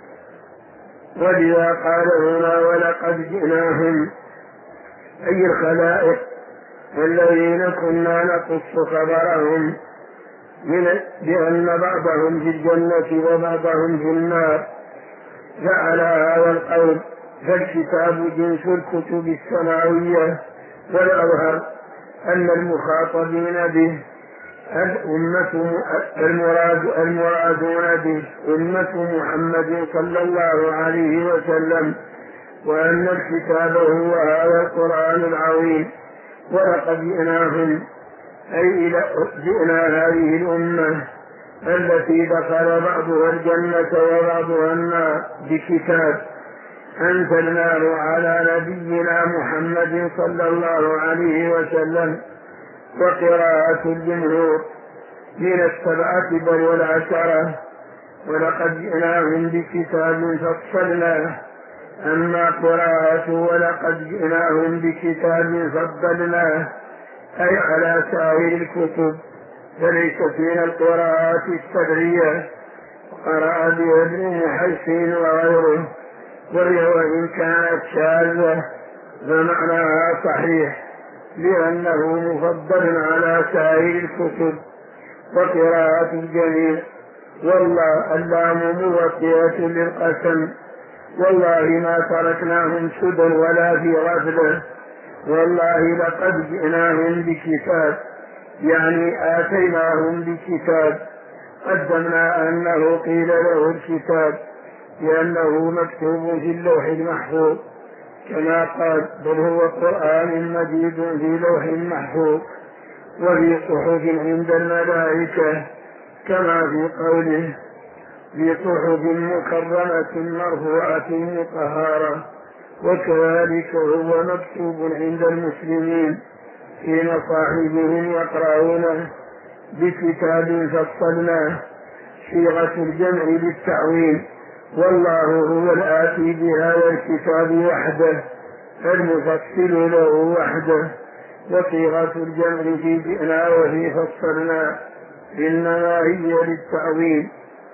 ولذا قال هنا ولقد جئناهم أي الخلائق الذين كنا نقص خبرهم من بأن بعضهم في الجنة وبعضهم في النار. فعلى هذا القول فالكتاب جنس الكتب السماوية والأظهر أن المخاطبين به الأمة المراد المرادون به أمة محمد صلى الله عليه وسلم وأن الكتاب هو هذا القرآن العظيم. ولقد جئناهم أي إلى جئنا هذه الأمة التي دخل بعضها الجنة وبعضها النار بكتاب أنزلناه على نبينا محمد صلى الله عليه وسلم. وقراءة الجمهور من السبعة بل والعشرة ولقد جئناهم بكتاب فصلناه. أما قراءة ولقد جئناهم بكتاب فضلناه أي على سائر الكتب فليست من القراءات السبعية. قرأ بها ابن حسين وغيره، وهي وإن كانت شاذة فمعناها صحيح، لأنه مفضل على سائر الكتب وقراءة الجميع. والله اللام موطئة للقسم، والله ما تركناهم سدى ولا في غفلة، والله لقد جئناهم بكتاب، يعني آتيناهم بكتاب. قدمنا أنه قيل له الكتاب لأنه مكتوب في اللوح المحفوظ، كما قال بل هو قرآن مجيد في لوح محفوظ وفي صحف عند الملائكة، كما في قوله في صحف مكرمة مرفوعة مطهرة. وكذلك هو مكتوب عند المسلمين في مصاحبهم يقرؤونه بكتاب فصلناه، صيغة الجمع للتعويل، والله هو الآتي بهذا الكتاب وحده المفصل له وحده. وصيغة الجمع في جئنا وفي فصلنا إنما هي للتعويل،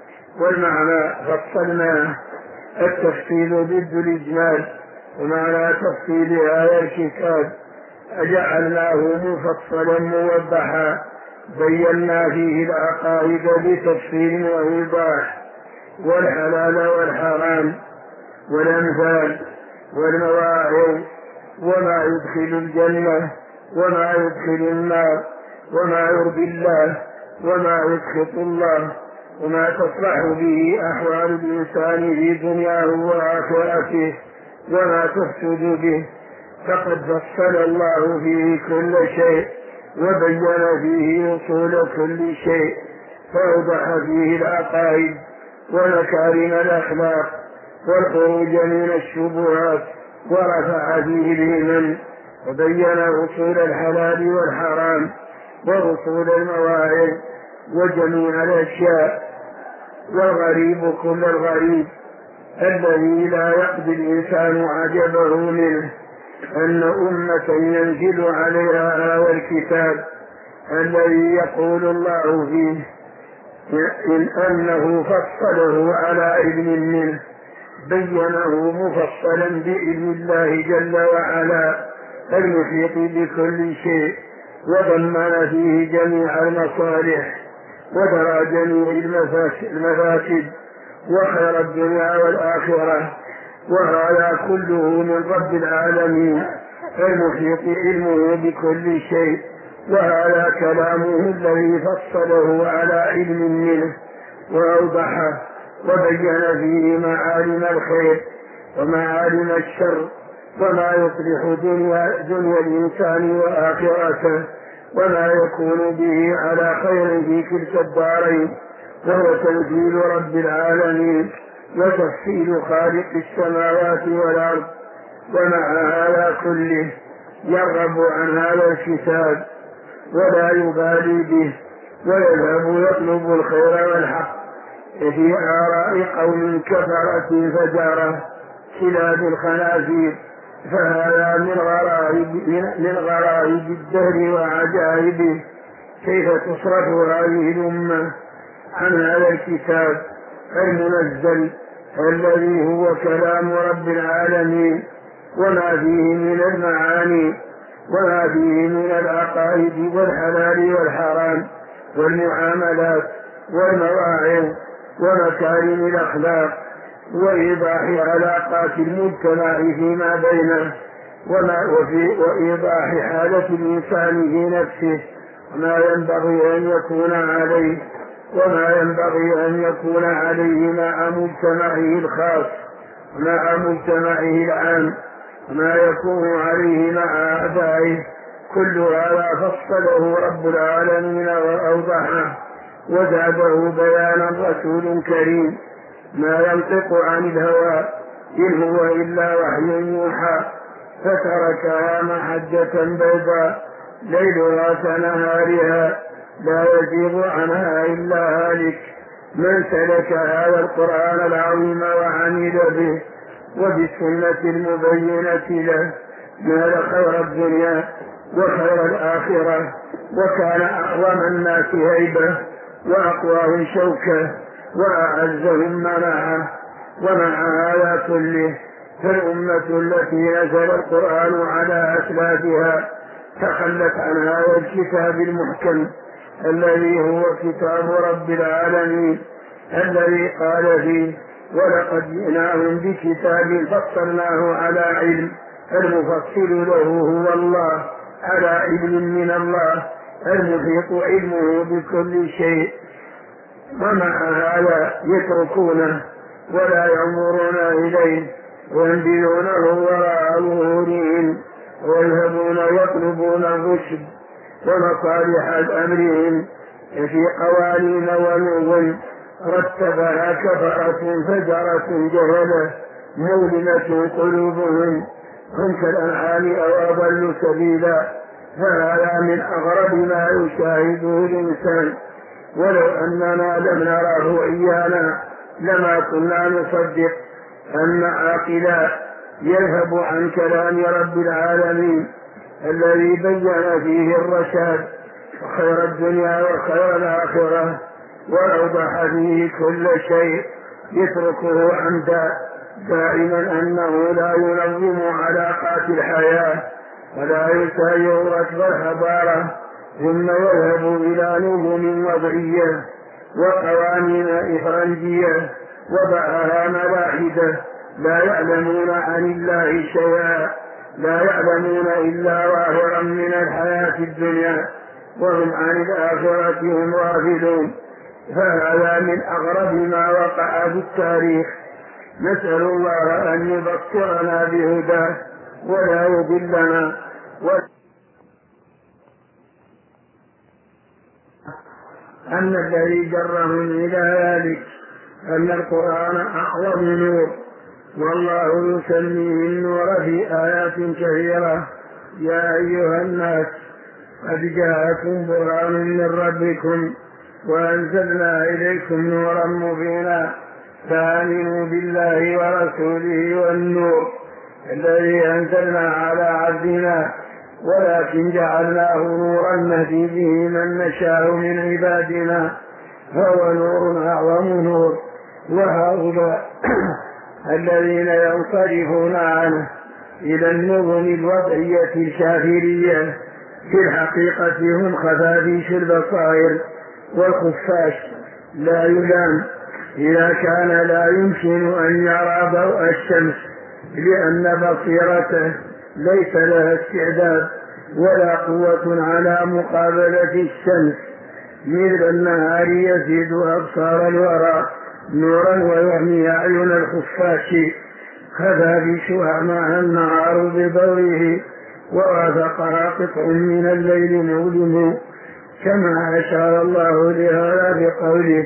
والمعنى فصلناه التفصيل ضد الإجمال، ومعنى تفصيل هذا الكتاب أجعلناه مفصلا موضحا بينا فيه العقائد بتفصيل وإيضاح، والحلال والحرام والأمثال والمواعظ، وما يدخل الجنة وما يدخل النار، وما يرضي الله وما يسخط الله، وما تصلح به أحوال الإنسان في دنياه وآخرته وما تفسد به. فقد فصل الله فيه كل شيء وبين فيه أصول كل شيء، فأوضح فيه العقائد ومكارم الأخلاق والخروج من الشبهات، ورفع فيه الهمم وبين أصول الحلال والحرام وأصول المواعظ وجميع الأشياء. والغريب كل الغريب الذي لا يقضي الإنسان عجبه منه أن أمة ينزل عليها هذا الكتاب الذي يقول الله فيه إن أنه فصله على علم منه، بينه مفصلا بإذن الله جل وعلا المحيط بكل شيء، وضمن فيه جميع المصالح ودرى جميع المفاسد وخير الدنيا والآخرة. وهذا كله من رب العالمين المحيط علمه بكل شيء، وهذا كلامه الذي فصله على علم منه وأوضحه وبين فيه معالم الخير ومعالم الشر، وما يصلح دنيا, دنيا الإنسان وآخرته، وما يكون به على خير في كلتا الدارين، وهو تنزيل رب العالمين وتفصيل خالق السماوات والأرض. ومع هذا كله يرغب عن هذا الكتاب ولا يبالي به، ويذهب يطلب الخير والحق في آراء قوم كفرة فجارة كلاب الخنازير. فهذا من غرائب, من غرائب الدهر وعجائبه كيف تصرف هذه الأمة عن هذا الكتاب المنزل الذي هو كلام رب العالمين، وما فيه من المعاني وما فيه من العقائد والحلال والحرام والمعاملات والمواعظ ومكارم الأخلاق وإيضاح علاقات المجتمع فيما بينه، وما وفي وإيضاح حالة الإنسان في نفسه وما ينبغي أن يكون عليه وما ينبغي أن يكون عليه مع مجتمعه الخاص ومع مجتمعه العام، وما يكون عليه مع أعدائه. كل هذا فصله رب العالمين وأوضحه وزاده بيانا رسول كريم ما ينطق عن الهوى إن هو إلا وحي يوحى، فتركها محجة بيضاء ليلها كنهارها لا يزيغ عنها إلا هالك. من سلك هذا القرآن العظيم وعمل به وبالسنة المبينة له نال خير الدنيا وخير الآخرة وكان أعظم الناس هيبة وأقواهم شوكة وأعزهم مناعة. ومع هذا كله فالأمة التي نزل القرآن على أسلافها تخلت عن هذا الكتاب المحكم الذي هو كتاب رب العالمين، الذي قال فيه: ولقد جئناهم بكتاب فصلناه على علم، المفصل له هو الله على علم من الله المحيط علمه بكل شيء. ومع هذا يتركونه ولا ينظرون إليه وينبذونه وراء ظهورهم ويذهبون يطلبون الرشد ومصالح أمرهم في قوانين ونظم رتبها كفرة فجرة جهلة مولمة قلوبهم، هم كالأنعام أو أضل سبيلا. فهذا من أغرب ما يشاهده الإنسان، ولو أننا لم نراه إيانا لما كنا نصدق أن عاقلا يذهب عن كلام رب العالمين الذي بين فيه الرشاد وخير الدنيا وخير الآخرة وأوضح فيه كل شيء، يتركه عمدا دائما أنه لا ينظم علاقات الحياة ولا يساير ركب الحضارة، ثم يذهب إلى نظم وضعية وقوانين إفرنجية وضعها ملاحدة لا يعلمون عن الله شيئا، لا يعلمون إلا ظاهرا من الحياة الدنيا وهم عن الآخرة هم غافلون. فهذا من أغرب ما وقع في التاريخ. نسأل الله أن يبصرنا بهداه ولا يضلنا. أن الذي جرهم إلى ذلك أن القرآن أعظم نور، والله يسميه النور في آيات كثيرة: يا أيها الناس قد جاءكم برهان من ربكم وأنزلنا إليكم نورا مبينا فآمنوا بالله ورسوله والنور الذي أنزلنا على عبدنا ولكن جعلناه نورا نهدي به من نشاء من عبادنا فهو نور أعظم نور. وهؤلاء الذين ينصرفون عنه إلى النظم الوضعية الشافرية في الحقيقة هم خفافيش البصائر والخفاش لا يلام إذا كان لا يمكن أن يرى ضوء الشمس، لأن بصيرته ليس لها استعداد ولا قوة على مقابلة الشمس، مثل النهار يزيد أبصار الورى نورا ويحمي أعين الخفاش، خفافيشها مع النهار بضوئه ووافقها قطع من الليل مظلم، كما أشار الله لهذا بقوله: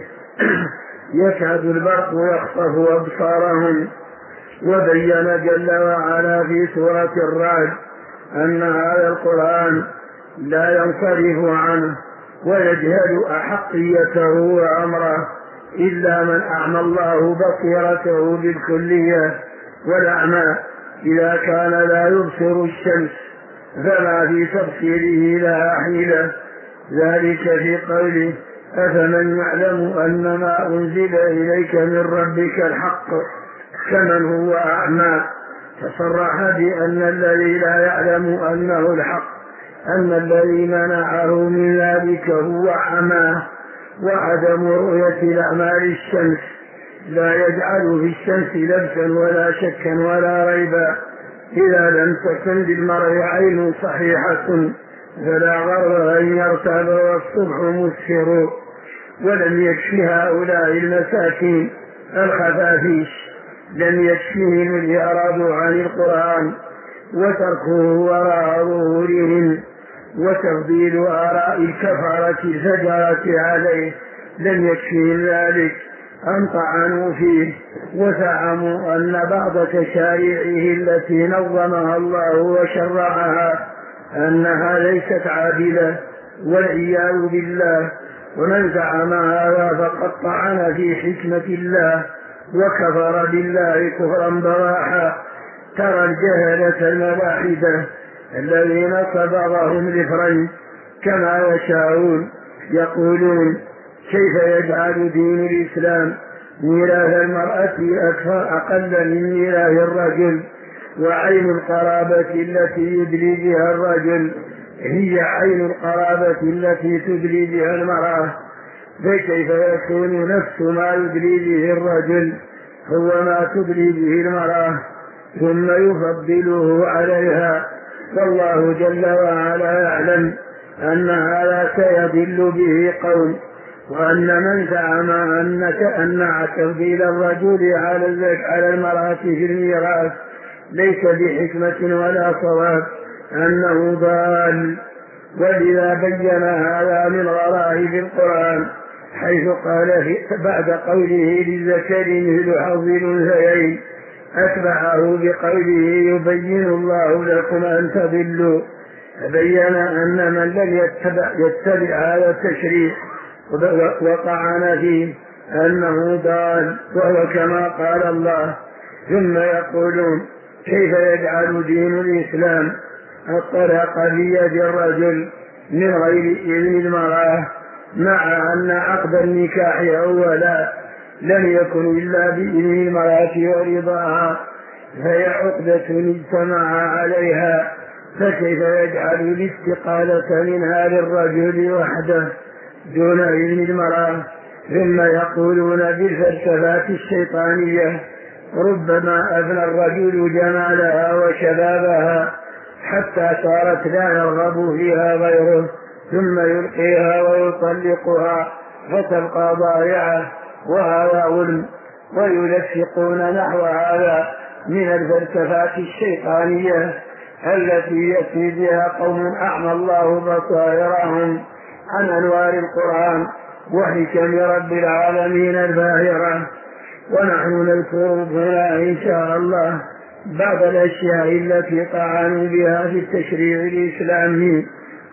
يكاد البرق يخطف أبصارهم. وبين جل وعلا في سورة الرعد أن هذا القرآن لا ينصرف عنه ويجهل أحقيته وأمره إلا من أعمى الله بصيرته بالكلية، والأعمى إذا كان لا يبصر الشمس فما في تبصيره لها حيلة. ذلك في قوله: أفمن يعلم أن ما أنزل إليك من ربك الحق كمن هو أعمى. فصرح بأن الذي لا يعلم أنه الحق أن الذي منعه من ذلك هو عماه، وعدم رؤية الأعمال الشمس لا يجعل في الشمس لبسا ولا شكا ولا ريبا. إذا لم تكن للمرء عين صحيحة فلا غرض أن يرتاب والصبح مسفر. ولم يكفي هؤلاء المساكين الخفافيش، لم يكفيهم الإعراض عن القرآن وتركه وراء ظهورهم وتفضيل آراء الكفرة الفجرة عليه، لم يكفيهم ذلك أن طعنوا فيه وزعموا أن بعض تشاريعه التي نظمها الله وشرعها أنها ليست عادلة والعياذ بالله. ومن زعم هذا فقد طعن في حكمة الله وكفر بالله كفرا بواحا. ترى الجهلة الملاحدة الذين صبغهم لفرنج كما يشاءون. يقولون كيف يجعل دين الإسلام ميراث المرأة أكثر أقل من ميراث الرجل، وعين القرابة التي يدلي بها الرجل هي عين القرابة التي تدلي بها المرأة، فكيف يكون نفس ما يدلي به الرجل هو ما تدلي به المرأة ثم يفضله عليها؟ والله جل وعلا يعلم أن هذا سيضل به قوم، وأن من زعم أنك أن تفضيل الرجل على المرأة في الميراث ليس بحكمة ولا صواب أنه ضال. ولذا بين هذا من غرائب القرآن حيث قال بعد قوله للذكر مثل حظ الأنثيين أتبعه بقوله يبين الله لكم أن تضلوا، فبين أن من لم يتبع, يتبع هذا التشريع وطعن فيه أنه ضال، وهو كما قال الله ثم يقولون كيف يجعل دين الإسلام الطلاق بيد الرجل من غير إذن المرأة، مع أن عقد النكاح أولا لم يكن إلا بإذن المرأة ورضاها، فهي عقدة اجتمع عليها، فكيف يجعل الاستقالة منها للرجل وحده دون إذن المرأة؟ ثم يقولون بالفلسفات الشيطانية ربما أفنى الرجل جمالها وشبابها حتى صارت لا يرغب فيها غيره ثم يلقيها ويطلقها فتبقى ضائعة، وهذا ظلم. ويلفقون نحو هذا من الفلسفات الشيطانية التي يأتي بها قوم أعمى الله بصائرهم عن أنوار القرآن وحكم رب العالمين الباهرة. ونحن نذكر هنا إن شاء الله بعض الأشياء التي طعنوا بها في التشريع الإسلامي،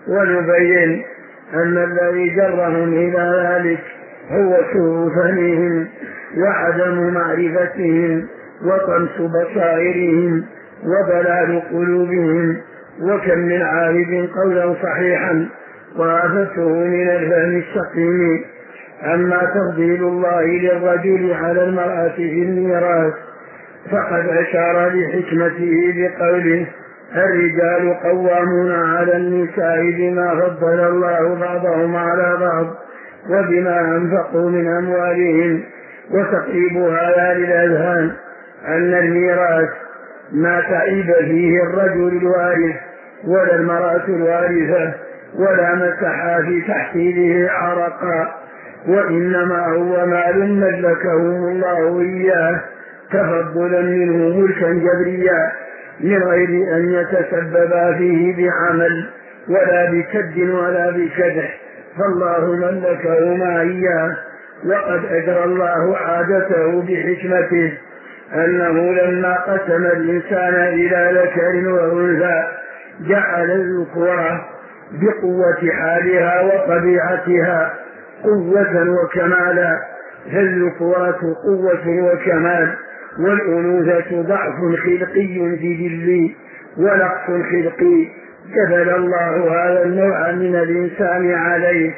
ونبين أن الذي جرهم إلى ذلك هو سوء فهمهم وعدم معرفتهم وطمس بصائرهم وضلال قلوبهم، وكم من عارف قولا صحيحا وآفته من الفهم السقيم. أما تفضيل الله للرجل على المرأة في الميراث فقد أشار لحكمته بقوله الرجال قوامون على النساء بما فضل الله بعضهم على بعض وبما أنفقوا من أموالهم. وتقريب هذا للأذهان أن الميراث ما تعيب فيه الرجل الوارث ولا المرأة الوارثة ولا مسح في تحصيله عرقا، وإنما هو مال ملكه الله إياه تفضلا منه ملكا جبريا من غير أن يتسبب فيه بعمل ولا بكد ولا بكدح، فالله ملكه ما إياه. وقد أجرى الله عادته بحكمته أنه لما قسم الإنسان إلى ذكر وأنثى جعل الذكورة بقوة حالها وطبيعتها قوة وكمالا، فالذكورة قوة وكمال والأنوثة ضعف خلقي جبلي ونقص خلقي جبل الله هذا النوع من الإنسان عليه.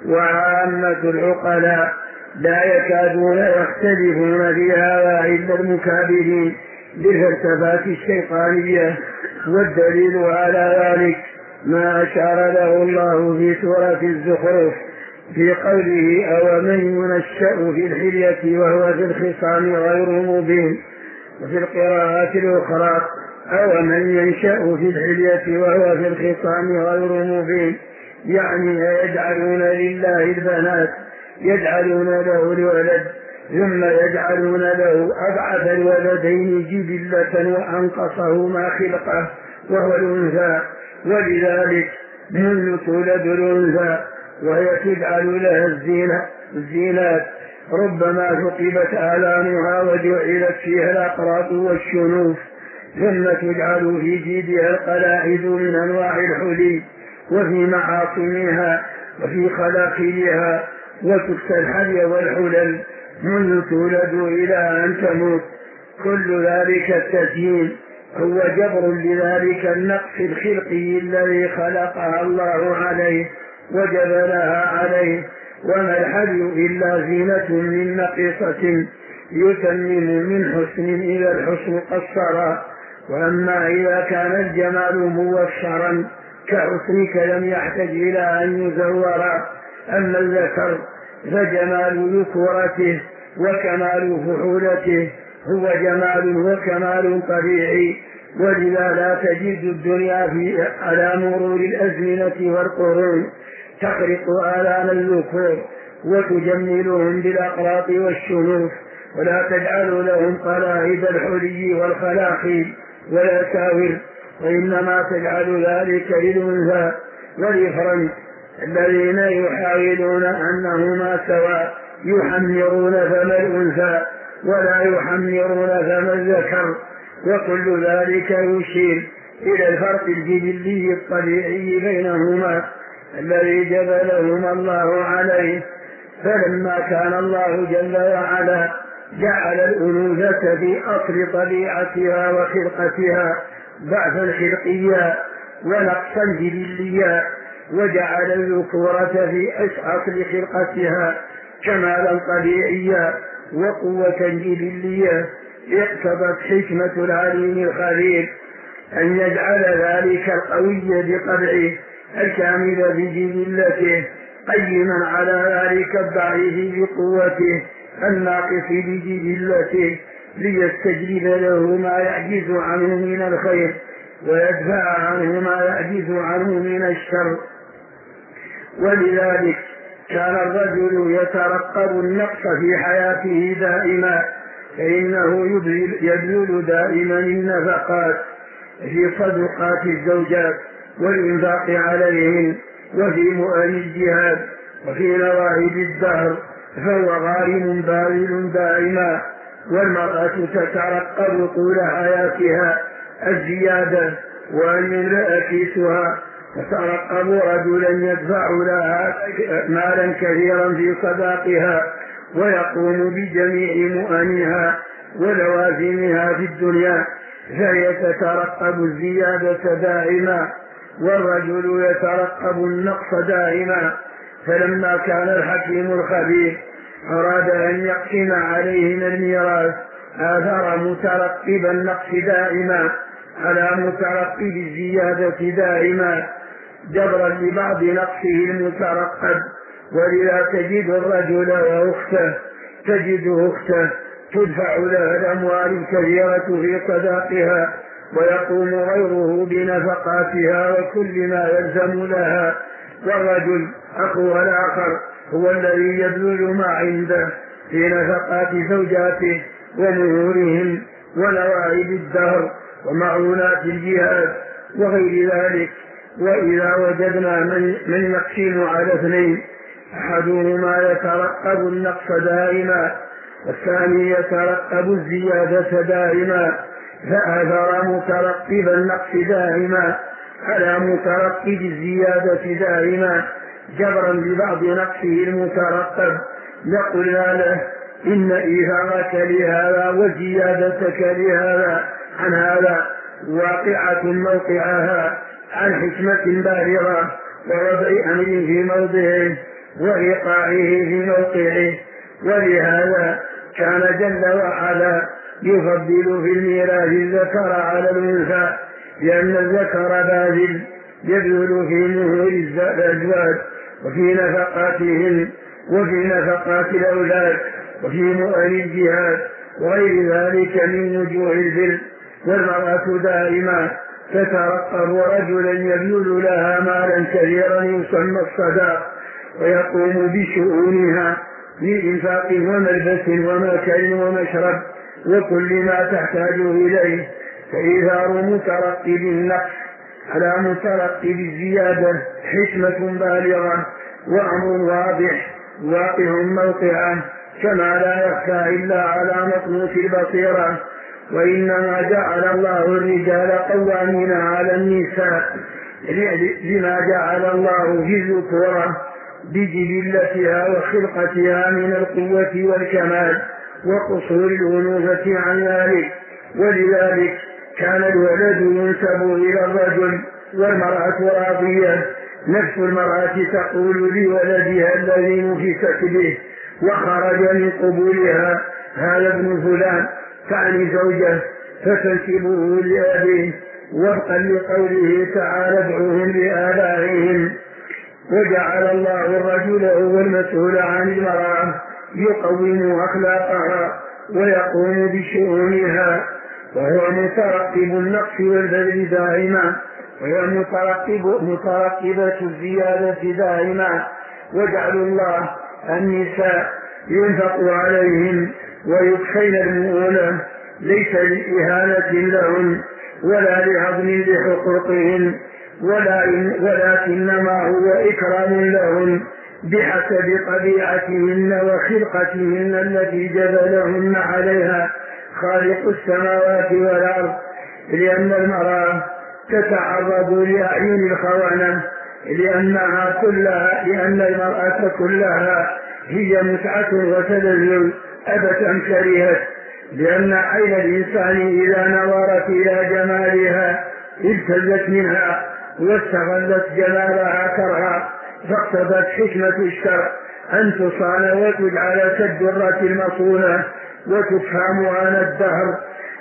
وعامة العقلاء لا يكادون يختلفون في هذا إلا المكابرين بالفلسفات الشيطانية، والدليل على ذلك ما أشار له الله في سورة الزخرف في قوله أومن ينشأ في الحلية وهو في الخصام غير مبين، وفي القراءات الأخرى أومن ينشأ في الحلية وهو في الخصام غير مبين، يعني يجعلون لله البنات يجعلون له الولد ثم يجعلون له أضعف الولدين جبلة وأنقصهما خلقه وهو الأنثى، ولذلك منذ تولد الأنثى وهي تجعل لها الزينة الزينات ربما ثقبت آلامها وجعلت فيها الأقراط والشنوف، ثم تجعل في جيدها القلاعد من أنواع الحلي وفي معاصمها وفي خلاقيها، وتكسى الحلي والحلل منذ تولد إلى أن تموت. كل ذلك التزيين هو جبر لذلك النقص الخلقي الذي خلقها الله عليه وجبلها عليه، وما الحلي إلا زينة من نقيصة يتمم من حسن إلى الحسن قصرا. وأما إذا كان الجمال موفرا كحسنك لم يحتج إلى أن يزورا. أما الذكر فجمال ذكورته وكمال فحولته هو جمال وكمال طبيعي، ولذا لا تجد الدنيا في على مرور الأزمنة والقرون تخرق آلام الذكور وتجملهم بالأقراط والشنوف، ولا تجعل لهم قلائد الحلي والخلاخيل والأساور، وإنما تجعل ذلك للأنثى والإفرنج الذين يحاولون أنهما سواء، يحمرون فم الأنثى ولا يحمرون فم الذكر، وكل ذلك يشير إلى الفرق الجبلي الطبيعي بينهما الذي جبلهما الله عليه. فلما كان الله جل وعلا جعل الأنوثة في أصل طبيعتها وخلقتها ضعفا خلقيا ونقصا جبليا، وجعل الذكورة في أصل خلقتها كمالا طبيعيا وقوة جبلية، اقتضت حكمة العليم الخبير أن يجعل ذلك القوي بطبعه الكامل بجبلته قيما على ذلك الضعيف بقوته الناقص بجبلته، ليستجلب له ما يعجز عنه من الخير ويدفع عنه ما يعجز عنه من الشر. ولذلك كان الرجل يترقب النقص في حياته دائما، فإنه يبذل دائما النفقات في صدقات الزوجات والإنفاق عليهن وفي مؤن الجهاد وفي نواهب الدهر، فهو غارم باذل دائما. والمرأة تترقب طول حياتها الزيادة وأن يملأ كيسها، تترقب رجلا يدفع لها مالا كثيرا في صداقها ويقوم بجميع مؤنها ولوازمها في الدنيا، فهي تترقب الزيادة دائما والرجل يترقب النقص دائما. فلما كان الحكيم الخبير أراد أن يقسم عليهم الميراث آثر مترقب النقص دائما على مترقب الزيادة دائما جبرا لبعض نقصه المترقب. ولذا تجد الرجل وأخته تجد أخته تدفع لها الأموال الكثيرة في صداقها ويقوم غيره بنفقاتها وكل ما يلزم لها، والرجل أخوها الآخر هو الذي يبذل ما عنده في نفقات زوجاته ومهورهم ونوائب الدهر ومعونات الجهاد وغير ذلك. وإذا وجدنا من, من يقسم على اثنين أحدهما يترقب النقص دائما والثاني يترقب الزيادة دائما، فآثر مترقب النقص دائما على مترقب الزيادة دائما جبرا لبعض نقصه المترقب. لقلنا له إن إيثارك لهذا وزيادتك لهذا عن هذا واقعة موقعها عن حكمة بالغة ووضع أمر في موضعه وإيقاعه في موقعه. ولهذا كان جل وعلا يفضل في الميراث الذكر على الأنثى، لأن الذكر باذل يبذل في مهور الأزواج وفي نفقاتهم وفي نفقات الأولاد وفي مؤن الجهاد وغير ذلك من وجوه البر. والمرأة دائما تترقب رجلا يبذل لها مالا كثيرا يسمى الصداق ويقوم بشؤونها من إنفاق وملبس ومأكل ومشرب وكل ما تحتاج إليه. فإيثار مترقب النقص على مترقب الزيادة حكمة بالغة وأمر واضح واقع موقعه كما لا يخفى إلا على مطموس البصيرة. وإنما جعل الله الرجال قوامين على النساء لما جعل الله في الذكورة بجبلتها وخلقتها من القوة والكمال وقصور الأنوثة عن ذلك. ولذلك كان الولد ينسب إلى الرجل والمرأة راضية نفس المرأة تقول لولدها الذي نفست به وخرج من قبولها هذا ابن فلان تعني زوجه، فتنسبه لأبيه وفقا لقوله تعالى ادعوهم لآبائهم. وجعل الله الرجل هو المسؤول عن المرأة يقوم أخلاقها ويقوم بشؤونها، وهو مترقب النقص والبذل دائما، وهو مترقب مترقبة الزيادة دائما. وجعل الله النساء ينفق عليهم ويكفين المؤونة ليس لإهانة لهم ولا لهضم بحقوقهم، ولكنما هو إكرام لهم بحسب طبيعتهن وخلقتهن التي جبلهن عليها خالق السماوات والأرض، لأن المرأة تتعرض لأعين الخونة، لأنها كلها لأن المرأة كلها هي متعة وتذلل أبدا كرهت، لأن عين الإنسان إذا نظرت إلى جمالها ابتزت منها واستغلت جمالها كرها، فاقتضت حكمة الشرع أن تصان وتجعل كالدرة المصونة وتفهم عن الدهر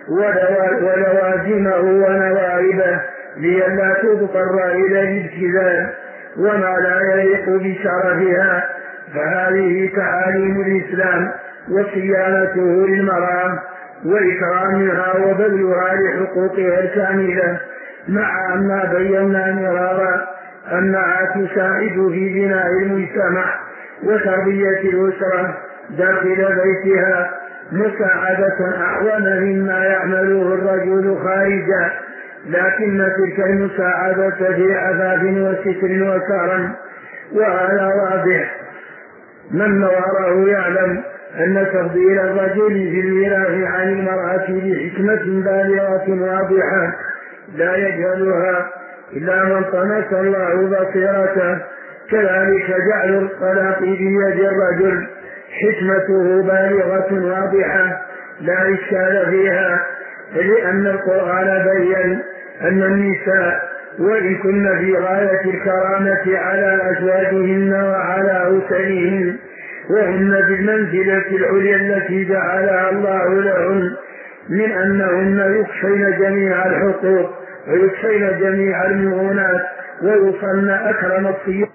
ولوازمه ونوائبه لئلا تضطر إلى الابتذال وما لا يليق بشرفها. فهذه تعاليم الإسلام وصيانته للمرأة وإكرامها وبذلها لحقوقها الكاملة، مع أن بينا مرارا أنها تساعد في بناء المجتمع وتربية الأسرة داخل بيتها مساعدة أعظم مما يعمله الرجل خارجا، لكن تلك المساعدة في عفاف وستر وكرم. وهذا واضح، من نظره يعلم أن تفضيل الرجل في الميراث عن المرأة بحكمة بالغة واضحة لا يجهلها إلا من طمس الله بصيرته. كذلك جعل الطلاق بيد الرجل حكمته بالغة واضحة لا إشكال فيها، لأن القرآن بين أن النساء وإن كن في غاية الكرامة على أزواجهن وعلى أسرهن وهن بالمنزلة العليا التي جعلها الله لهن، من أنهن يكفين جميع الحقوق ويكفين جميع المؤونات ويصن أكرم الصيام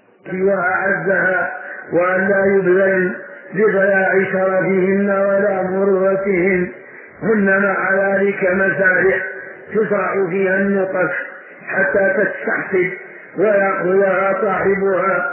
وأعزها، وأن لا يبذلن لضياع شرفهن ولا مروتهن. هن مع ذلك مسارح تسرع فيها النطف حتى تستحسد ويأخذها صاحبها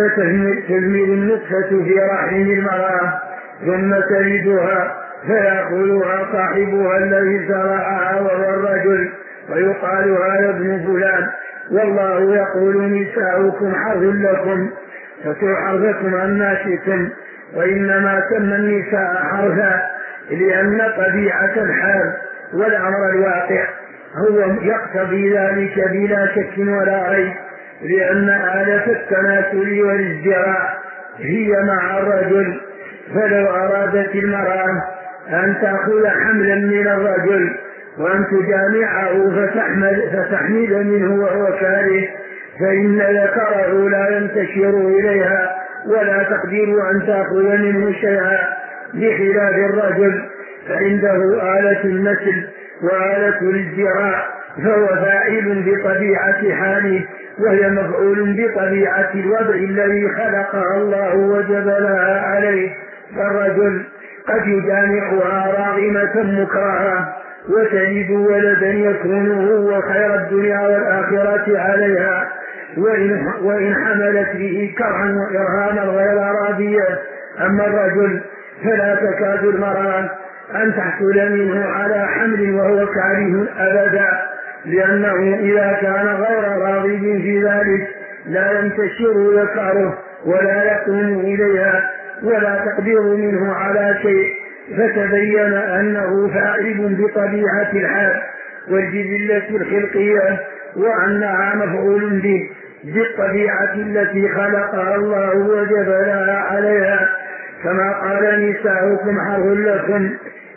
فتهمل النطفة في رحم المرأة ثم تلدها فيأخذها صاحبها الذي زرعها وهو الرجل ويقال هذا ابن فلان. والله يقول نساؤكم حرث لكم فتوا حرثكم أن شئتم، وإنما سمى النساء حرثا لأن طبيعة الحال والأمر الواقع هو يقتضي ذلك بلا شك ولا ريب، لأن آلة التناسل والازدراء هي مع الرجل. فلو أرادت المرأة أن تأخذ حملا من الرجل وأن تجامعه فتحمل, فتحمل منه وهو كاره، فإن ذكره لا ينتشر إليها ولا تقدر أن تأخذ منه شيئا، بخلاف الرجل فعنده آلة النسل وآلة الازدراء، فهو فاعل بطبيعة حاله وهي مفعول بطبيعة الوضع الذي خلقها الله وجبلها عليه. فالرجل قد يجامعها راغمة مكرها وتجد ولدا يكون هو خير الدنيا والآخرة عليها، وإن, وإن حملت به كرها وإرهاما غير راضية. أما الرجل فلا تكاد المرأة أن تحصل منه على حمل وهو كاره أبدا، لأنه إذا كان غير راضي في ذلك لا ينتشر ذكره ولا يقوم إليها ولا تقدر منه على شيء، فتبين أنه فاعل بطبيعة الحال والجبلة الخلقية، وأنها مفعول به بالطبيعة التي خلقها الله وجبلها عليها. كما قال نساؤكم حرث لكم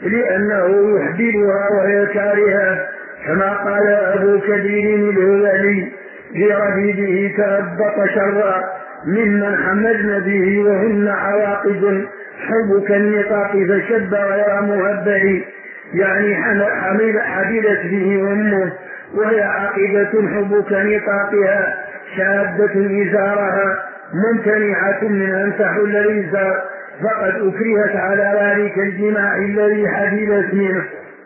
لأنه يحببها وهي كارهة، كما قال أبو كبير الهذلي في ربيبه تأبط شرا ممن حملن به وهن عواقد حبك النطاق فشب غير مهبل، يعني حمل حبلت به أمه وهي عاقبة حبك نطاقها شادة إزارها ممتنعة من أن تحل الإزار، فقد أكرهت على ذلك الجماع الذي حبلت منه.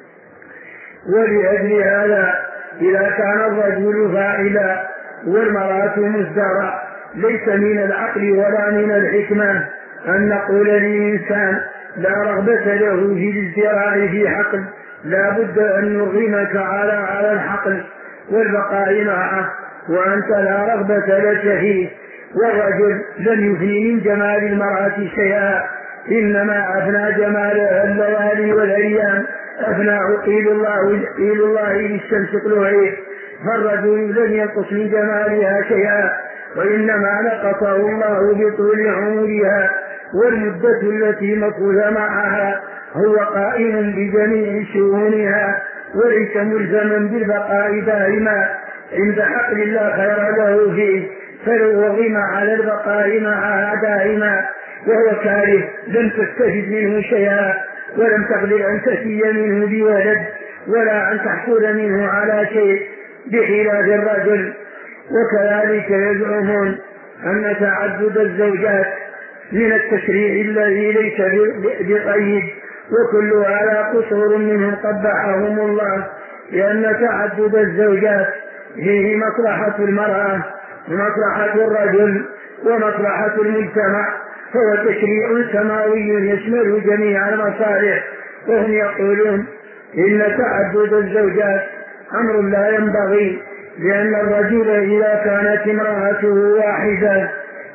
ولأجل هذا إذا كان الرجل فاعلا والمرأة مزدرع ليس من العقل ولا من الحكمة أن نقول للإنسان لا رغبة له في الازدراع في حقل، لا بد أن نرغمك على على الحقل والبقاء معه وأنت لا رغبة لك فيه. والرجل لم يفني من جمال المرأة شيئا، إنما أفنى جمالها الليالي والأيام، أفناه قيل الله قيل الله للشمس طلوعه، فالرجل لم ينقص من جمالها شيئا، وإنما نقصه الله بطول عمرها والمدة التي مكث معها، هو قائم بجميع شؤونها وليس ملزما بالبقاء دائما عند حقل لا خير له فيه، فلو رغم على البقاء معها دائما وهو كاره لم تستفد منه شيئا، ولم تقدر أن تفي منه بولد ولا أن تحصل منه على شيء بخلاف الرجل. وكذلك يزعمون أن تعدد الزوجات من التشريع الذي ليس بقيد، وكل هذا قصور منهم قبحهم الله، لأن تعدد الزوجات فيه مصلحة المرأة ومصلحة الرجل ومصلحة المجتمع، فهو تشريع سماوي يشمل جميع المصالح. وهم يقولون إن تعدد الزوجات أمر لا ينبغي، لأن الرجل إذا كانت امرأته واحدة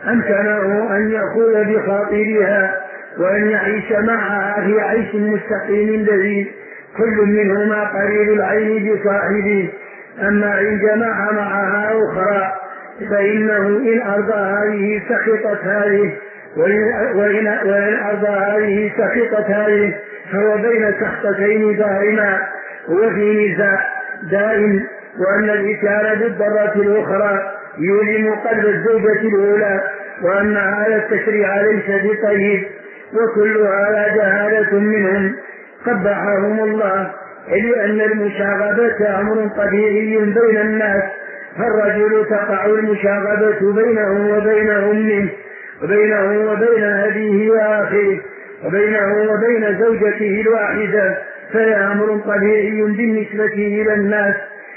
أمكنه أن يأخذ بخاطرها وأن يعيش معها في عيش مستقيم لذيذ كل منهما قريب العين بصاحبه. أما إن جمع معها أخرى فإنه إن أرضى هذه سخطت هذه وإن, وإن أرضى هذه سخطت هذه، فهو بين سخطتين دائما وفي نزاع دائم، وأن الإتيان بالضرة الأخرى يؤلم قلب الزوجة الأولى، وأن هذا التشريع ليس بطيب، وكل هذا جهالة منهم قبحهم الله، لأن المشاغبة أمر طبيعي بين الناس، فالرجل تقع المشاغبة بينه وبين أمه وبينه وبين أبيه وآخره وبينه وبين زوجته الواحدة، فهي أمر طبيعي بالنسبة إلى الناس،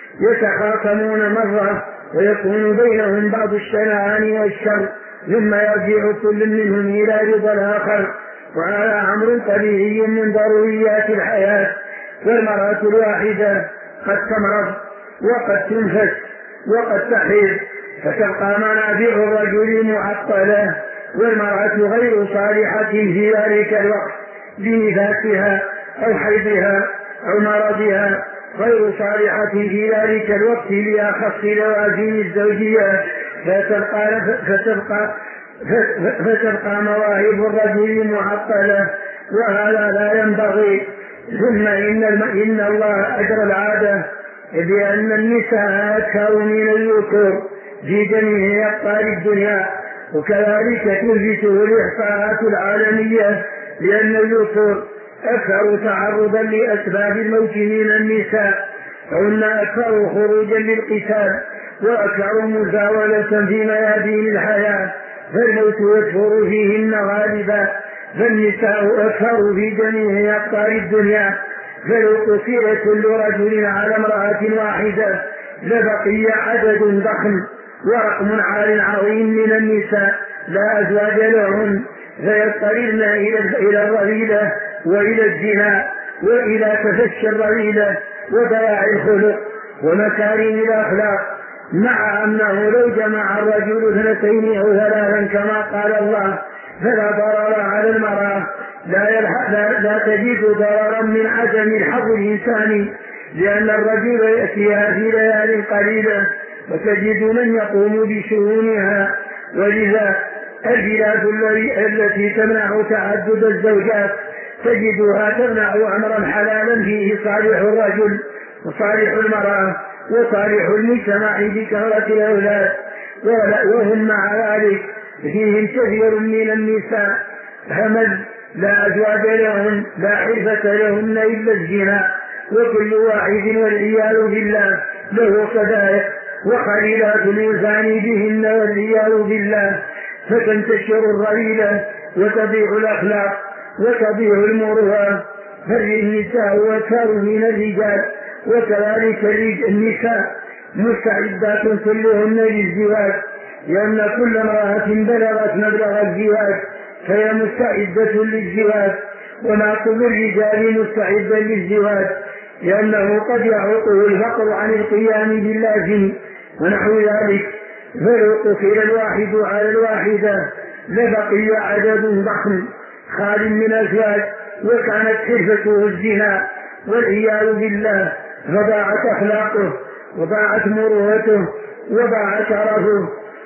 يتخاصمون مرة ويكون بينهم بعض الشنعان والشر ثم يرجع كل منهم إلى رضا الآخر، وهذا أمر طبيعي من ضروريات الحياة. والمرأة الواحدة قد تمرض وقد تنفس وقد تحيض، فتبقى منافع الرجل معطلة، والمرأة غير صالحة في ذلك الوقت بنفاسها أو حيضها أو مرضها، غير صالحة في ذلك الوقت لأخص لوازم الزوجية، فتبقى, فتبقى, فتبقى مواهب الرجل معطلة، وهذا لا ينبغي. ثم إن, إن الله أجرى العادة بأن النساء أكثر من الذكور في جميع أقطار الدنيا، وكذلك تثبته الإحصاءات العالمية، لأن الذكور أكثر تعرضا لأسباب الموت من النساء، فهن أكثر خروجا للقتال وأكثر مزاولة في ميادين الحياة، فالموت يكثر فيهن غالبا، فالنساء أكثر في جميع أقطار الدنيا، فلو قصر كل رجل على امرأة واحدة لبقي عدد ضخم ورقم عال عظيم من النساء لا أزواج لهم، فيضطرن إلى الرذيلة وإلى الزنا وإلى تفشي الرذيلة وضياع الخلق ومكارم الأخلاق، مع أنه لو جمع الرجل اثنتين أو ثلاثا كما قال الله فلا ضرر على المرأة، لا, لا, لا تجد ضررا من عدم الحظ الإنساني، لأن الرجل يأتيها في ليال قليلة وتجد من يقوم بشؤونها. ولذا البلاد التي تمنع تعدد الزوجات تجدها تمنع أمرا حلالا فيه صالح الرجل وصالح المرأة، وصالح المجتمع بكثرة الأولاد، وهم مع ذلك فيهم كثير من النساء همل لا أزواج لهم لا حرفة لهن إلا الزنا، وكل واحد والعياذ بالله له كذلك وخليلات الإنسان بهن والعياذ بالله، فتنتشر الرذيلة وتضيع الأخلاق وتضيع المروءة، فالنساء أكثر من الرجال، وكذلك النساء مستعدات كلهن للزواج، لأن كل امرأة بلغت مبلغ الزواج فهي مستعدة للزواج، ونعقب الرجال مستعدا للزواج، لأنه قد يعوقه الفقر عن القيام باللازم ونحو ذلك. فلو قتل الواحد على الواحدة لبقي عدد ضخم خال من الأزواج، وكانت حرفته الزنا والعياذ بالله، فضاعت أخلاقه وضاعت مروءته وضاع شرفه.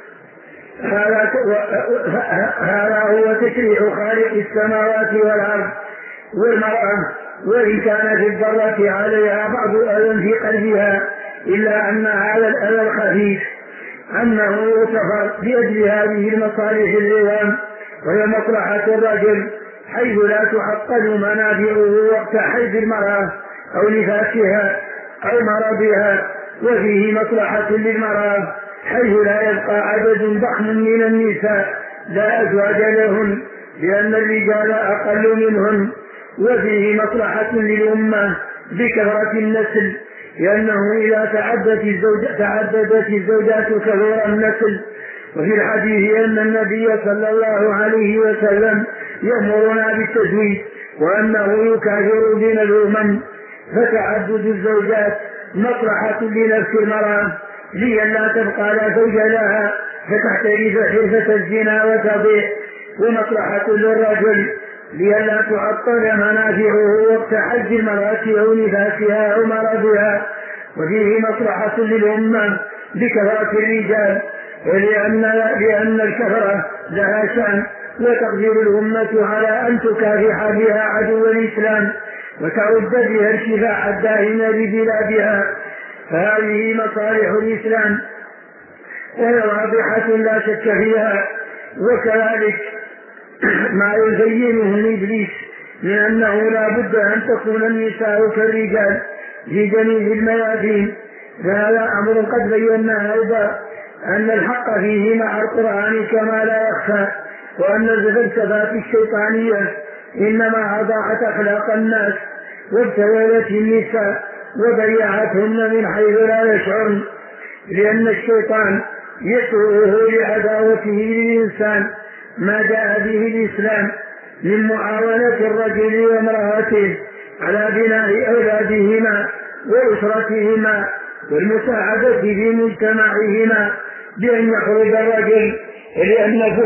هذا هو تشريع خالق السماوات والأرض. والمرأة وإن كان في الضرة عليها بعض أذى في قلبها، إلا أن هذا الأذى الخفيف أنه يغتفر بأجل هذه المصالح العظام، وهي مصلحة الرجل حيث لا تعطل منافعه وقت حيث المرأة أو نفاسها أو مرضها، وفيه مصلحة للمرأة حيث لا يبقى عدد ضخم من النساء لا أزواج لهن، لأن الرجال أقل منهن، وفيه مصلحة للأمة بكثرة النسل، لأنه إذا تعددت الزوجات, تعددت الزوجات كثير النسل. وفي الحديث أن النبي صلى الله عليه وسلم يأمرنا بالتزويج وأنه يكافر بين الأمم، فتعدد الزوجات مصلحة لنفس المرأة لئلا تبقى لا زوج لها فتحترف حرفة الزنا وتضيع، ومصلحة للرجل لئلا تعطل منافعه وقت حج المرأة أو نفاسها أو مرضها. وفيه مصلحة للأمة بكثرة الرجال، ولأن لأن الكثرة لها شأن، وتقدر الأمة على أن تكافح بها عدو الإسلام وتعد بها الشفاع الدائم ببلادها، فهذه مصالح الإسلام وهي واضحة لا شك فيها. وكذلك ما يزينه إبليس من أنه لا بد أن تكون النساء كالرجال في جميع الميادين، فهذا أمر قد بيناه أيضا أن الحق فيه مع القرآن كما لا يخفى، وأن الفلسفات الشيطانية إنما أضاعت أخلاق الناس وابتذلت النساء وضيعتهن من حيث لا يشعرن، لأن الشيطان يسوءه لعداوته للإنسان ما جاء به الإسلام من معاونة الرجل وامرأته على بناء أولادهما وأسرتهما والمساعدة في مجتمعهما بأن يخرج الرجل، لأن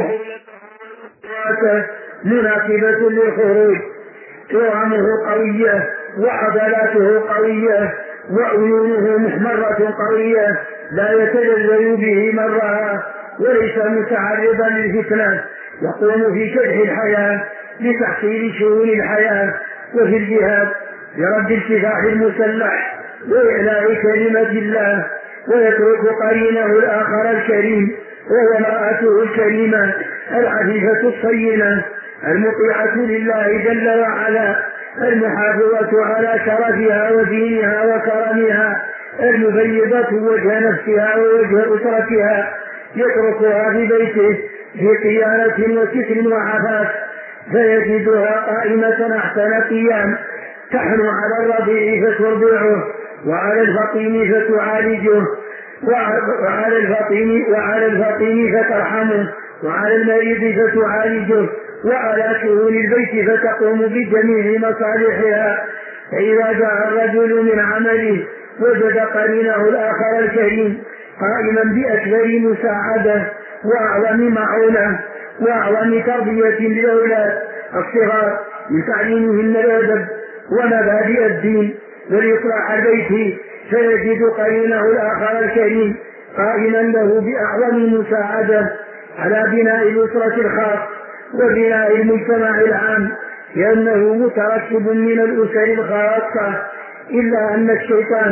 فهوته مناسبة للخروج، قوامه قوية وعضلاته قوية وعيونه محمرة قوية لا يتجلل به من رأى، وليس متعرضا للفتنة، يقوم في شرح الحياة لتحصيل شؤون الحياة وفي الجهاد لرد الكفاح المسلح وإعلاء كلمة الله، ويترك قرينه الآخر الكريم وهو امرأته الكريمة العفيفة الصينة المطيعة لله جل وعلا المحافظة على شرفها ودينها وكرمها المبيضة وجه نفسها ووجه أسرتها، يتركها في بيته في قيادة وستر وعفاف، فيجدها قائمة أحسن قيام تحن على الرضيع فترضعه، وعلى الفطيم فتعالجه، وعلى الفطيم وعلى الفطيم فترحمه، وعلى المريض فتعالجه، وعلى شؤون البيت فتقوم بجميع مصالحها. فإذا جاء الرجل من عمله وجد قرينه الآخر الكريم قائما بأكبر مساعدة وأعظم معونة وأعظم تربية للأولاد الصغار من تعليمهم الأدب ومبادئ الدين والإصلاح البيتي، فيجد قرينه الآخر الكريم قائما له بأعظم مساعدة على بناء الأسرة الخاص وبناء المجتمع العام، لأنه متركب من الأسر الخاصة، إلا أن الشيطان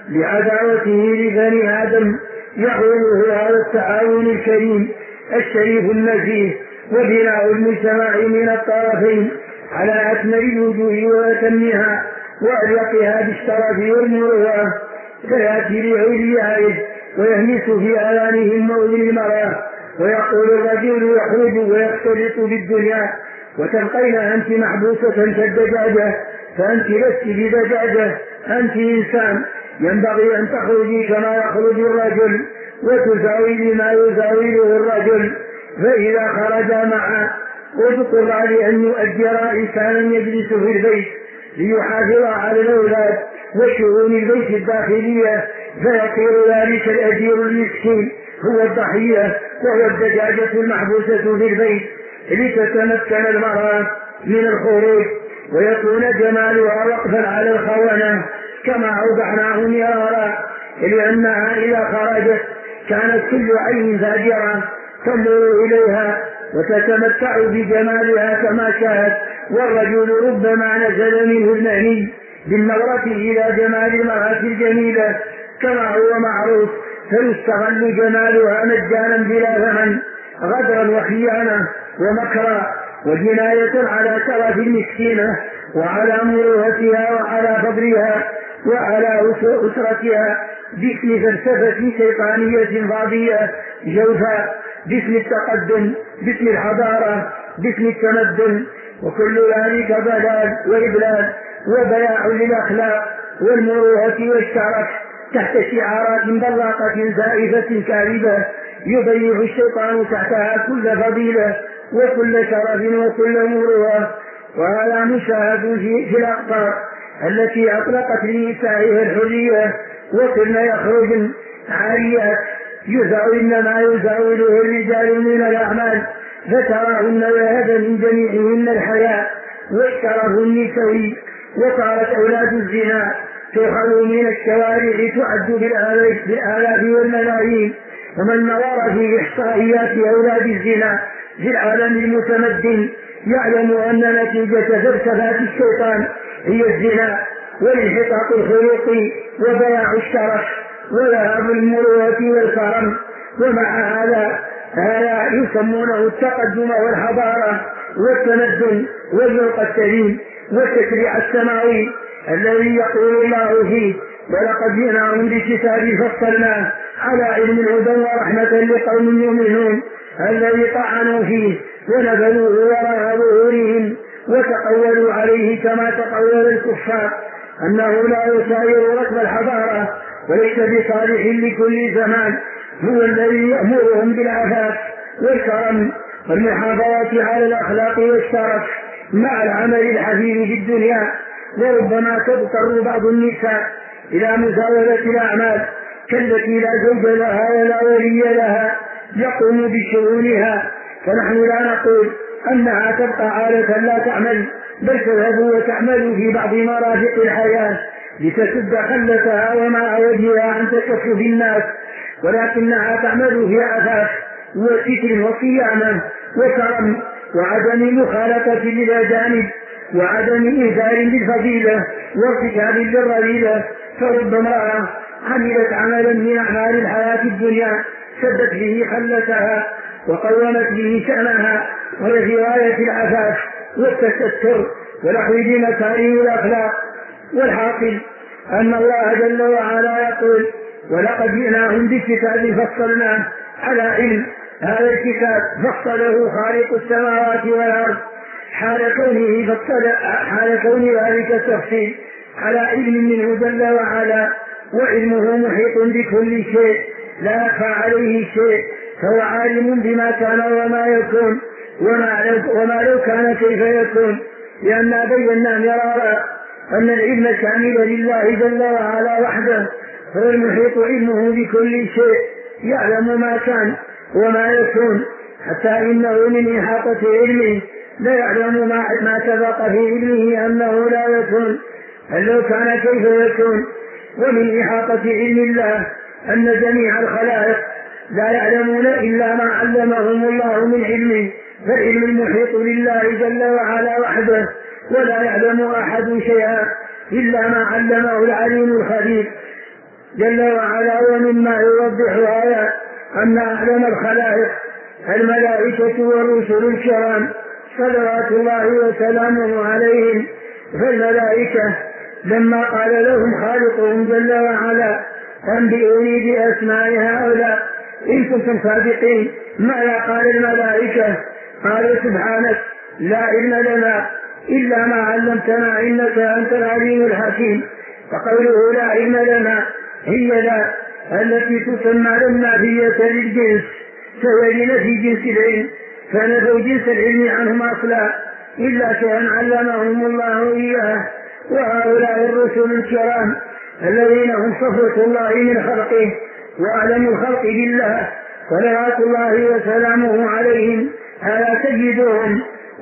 لعداوته لبني آدم يحوله هذا التعاون الكريم الشريف النزيه وبناء المجتمع من الطرفين على أكمل الوجوه وأتمها وأليقها بالشرف والمروءة، فيأتي لعليائه ويهمس في آذانهم موضع المرأة ويقول الرجل يخرج ويختلط بالدنيا وتبقين أنت محبوسة كالدجاجة، فأنت لست بدجاجة، أنت إنسان ينبغي أن تخرجي كما يخرج الرجل وتزاولي ما يزاوله الرجل. فإذا خرج معا اضطر لأن يؤجر إنسانا يجلس في البيت ليحافظ على الأولاد وشؤون البيت الداخلية، فيصير ذلك الأجير المسكين هو الضحية وهو الدجاجة المحبوسة في البيت لتتمكن المرأة من الخروج ويكون جمالها وقفا على الخونة كما أوضحناه مرارا، لأنها إذا خرجت كانت كل عين فاجرة تنظر إليها وتتمتع بجمالها كما شاءت، والرجل ربما نزل منه المني بالنظرة إلى جمال المرأة الجميلة كما هو معروف، فيستغل جمالها مجانا بلا ثمن غدرا وخيانة ومكرا وجناية على شرف المسكينة وعلى مروءتها وعلى فضلها وعلى أسرتها باسم فلسفة شيطانية فاضية جوفاء، باسم التقدم، باسم الحضارة، باسم التمدن، وكل ذلك ضلال وإضلال وبياع للأخلاق والمروءة والشرف تحت شعارات بلاقة زائفة كاذبة يضيع الشيطان تحتها كل فضيلة وكل شرف وكل مروءة. وهذا مشاهد في الأقطار التي أطلقت لنسائها الحرية وكلن يخرجن عاريات يزاولن ما يزاوله الرجال من الأعمال، فتراهن ذهب من جميعهن الحياء والشرف النسوي، وصارت أولاد الزنا تؤخذ من الشوارع تعد بالآلاف والملايين. ومن نظر في إحصائيات أولاد الزنا في العالم المتمدن يعلم أن نتيجة فلسفات الشيطان هي الزنا والانحطاط الخلقي وضياع الشرف وذهاب المروءة والكرم. ومع هذا هذا يسمونه التقدم والحضارة والتمدن والذوق السليم والتشريع السماوي الذي يقول الله فيه ولقد جئناهم بكتاب فصلناه على علم هدى ورحمة لقوم يؤمنون، الذي طعنوا فيه ونبذوه وراء ظهورهم وتقولوا عليه كما تقول الكفار أنه لا يساير ركب الحضارة وليس بصالح لكل زمان، هو الذي يأمرهم بالعفاف والكرم والمحافظة على الأخلاق والشرف مع العمل الحثيث في الدنيا. وربما تضطر بعض النساء إلى مزاولة الأعمال كالتي لا زوج لها ولا ولي لها يقوم بشؤونها، فنحن لا نقول أنها تبقى عالة لا تعمل، بل تذهب وتعمل في بعض مرافق الحياة لتسد خلتها وما وجهها عن تكفف الناس، ولكنها تعمل في عفاف وستر وصيانة وكرم وعدم مخالطة للأجانب وعدم إيثار بالفضيلة وارتكاب للرذيلة. فرب امرأة عملت عملا من أعمال الحياة الدنيا سدت به خلتها وقومت به شأنها وهي في غاية العفاف والتستر ونحو بمكارم الأخلاق. والحاصل أن الله جل وعلا يقول ولقد جئناهم بكتاب فصلناه على علم. هذا الكتاب فصله خالق السماوات والأرض حال كونه فصل حال كون ذلك التفصيل على علم منه جل وعلا، وعلمه محيط بكل شيء لا يخفى عليه شيء، فهو عالم بما كان وما يكون وما لو, وما لو كان كيف يكون، لأننا بينا مرارا أن العلم الكامل لله جل وعلا وحده، هو المحيط علمه بكل شيء يعلم ما كان وما يكون، حتى إنه من إحاطة علمه لا يعلم ما, ما سبق في علمه أنه لا يكون بل لو كان كيف يكون. ومن إحاطة علم الله أن جميع الخلائق لا يعلمون إلا ما علمهم الله من علمه، فالعلم المحيط لله جل وعلا وحده، ولا يعلم أحد شيئا إلا ما علمه العليم الخبير. جل وعلا. ومما يوضح هذا أن أعلم الخلائق الملائكة والرسل الكرام صلوات الله وسلامه عليهم. فالملائكة لما قال لهم خالقهم جل وعلا أنبئوني بأسماء هؤلاء إن كنتم صادقين، ماذا قال الملائكة؟ قالوا سبحانك لا علم لنا إلا ما علمتنا إنك أنت العليم الحكيم. فقوله لا علم لنا هي لا التي تسمى النافية للجنس، فهي لنفي جنس العلم، فنفوا جنس العلم عنهم أصلا إلا كأن علمهم الله إياه. وهؤلاء الرسل الكرام الذين هم صفوة الله من خلقه وأعلم الخلق بالله صلوات الله وسلامه عليهم، هذا سيدهم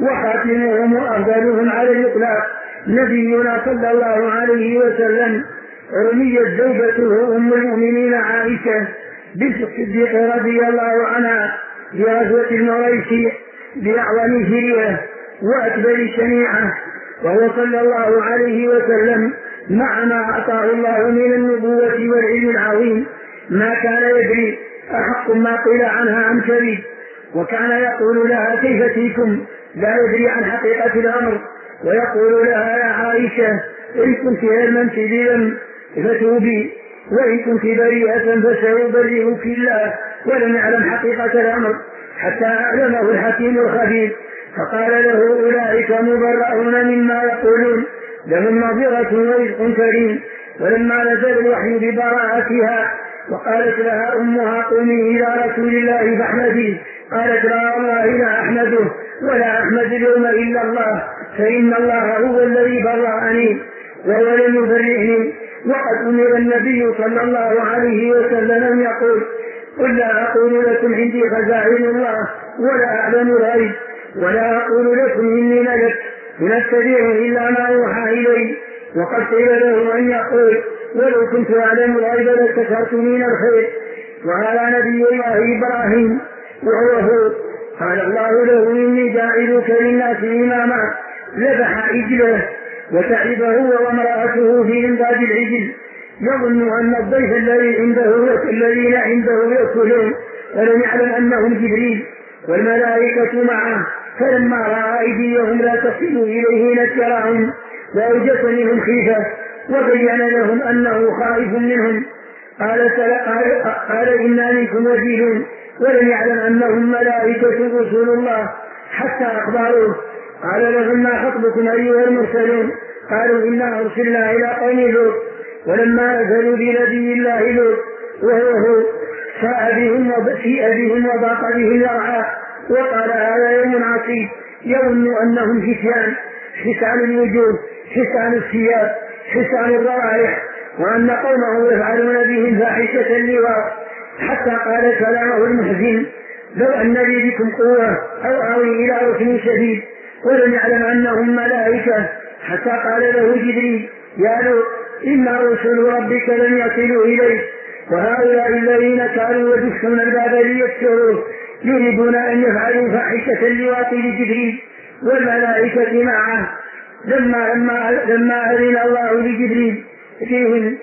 وخاتمهم وأفضلهم على الإطلاق نبينا صلى الله عليه وسلم. رميت زوجته أم المؤمنين عائشة بنت الصديق رضي الله عنها بغزوة المريسي بأعظم سرية وأكبر شنيعة، وهو صلى الله عليه وسلم مع ما أعطاه الله من النبوة والعلم العظيم ما كان يدري أحق ما قيل عنها أم كذب، وكان يقول لها كيف فيكم لا يدري عن حقيقة الأمر، ويقول لها يا عائشة إن كنت علما كبيرا فتوبي، وإن كنت بريئة فسيبرئك الله، ولم يعلم حقيقة الأمر حتى أعلمه الحكيم الخبير. فقال له أولئك مبرؤون مما يقولون لهم مغفرة ورزق كريم. ولما نزل الوحي ببراءتها وقالت لها أمها قومي إلى رسول الله فاحمدي، قالت لا والله لا أحمده ولا أحمد اليوم إلا الله، فإن الله هو الذي برأني وهو لم يبرئني. وقد أمر النبي صلى الله عليه وسلم أن يقول قل لا أقول لكم عندي خزائن الله ولا أعلم الغيب ولا أقول لكم إني ملك إن أتبع إلا ما يوحى إلي. وقد قيل له أن يقول ولو كنت أعلم الغيب لاستكثرت من الخير. وهذا نبي الله إبراهيم وهو هو قال الله له إني جاعلك للناس إماما، ذبح عجله وتعب هو وامرأته في إمداد العجل، يظن أن الضيف الذي عنده الذين عنده يأكلون، ولم يعلم أنهم جبريل والملائكة معه. فلما رأى أيديهم لا تصل إليه نكرهم وأوجس منهم خيفة وبين لهم أنه خائف منهم. قال, قال, قال إنا منكم وجيلون، ولم يعلم أنهم ملائكة رسول الله حتى أخبروه. قال لهم ما خطبكم أيها المرسلون؟ قالوا إنا أرسلنا إلى قوم لوط. ولما نزلوا بنبي الله لوط وهو هو ساء بهم وبسيء بهم وضاق بهم الأرعاء، وقال هذا يوم عصيب، يظن أنهم حسان حسان الوجوه حسان الثياب حسان الروائح، وأن قومه يفعلون بهم فاحشة اللواط، حتى قال كلامه المحزن لو أن لي بكم قوة أو آوي إلى ركن شديد. ولم يعلم أنهم ملائكة حتى قال له جبريل يا لوط إن رسل ربك لن يصلوا إليك، وهؤلاء الذين كانوا يدخلون الباب ليكسروه يريدون أن يفعلوا فاحشة اللواط لجبريل والملائكة معه. لما, لما, لما أذن الله لجبريل فيهم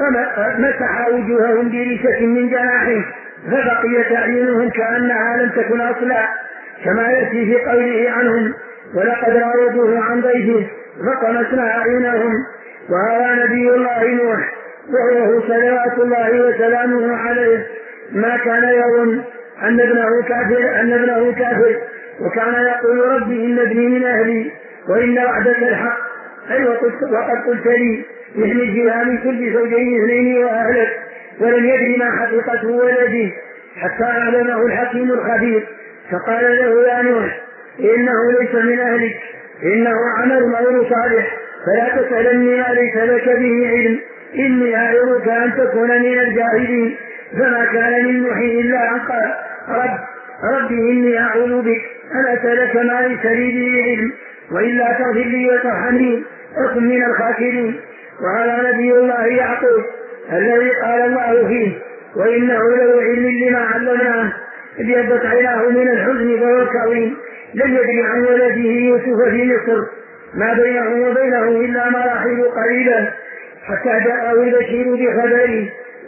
مسح وجوههم بريشة من جناحه فبقيت أعينهم كأنها لم تكن أصلا، كما يأتي في قوله عنهم ولقد راودوه عن ضيفه فطمسنا أعينهم. وهذا نبي الله نوح وهو صلوات الله وسلامه عليه ما كان يظن أن ابنه كافر أن ابنه كافر وكان يقول ربي إن ابني من أهلي وإن وعدك الحق، أي وقد قلت لي احمل فيها من كل زوجين اثنين وأهلك، ولم يدري ما حقيقته ولده حتى أعلمه الحكيم الخبير. فقال له يا نوح إنه ليس من أهلك إنه عمل غير صالح فلا تسألني ما ليس لك به علم إني أعظك أن تكون من الجاهلين. فما كان من نوح إلا أن قال رب ربي إني أعوذ بك أن أسألك ما ليس لي به علم وإلا تغفر لي وترحمني أكن من الخاسرين. وهذا نبي الله يعقوب الذي قال الله فيه وإنه لو علم لما علمناه إذ يبت عيناه من الحزن فهو كظيم، لم يدري عن ولده يوسف في مصر ما بينه وبينه إلا مراحل قليلة حتى جاءه البشير بخبره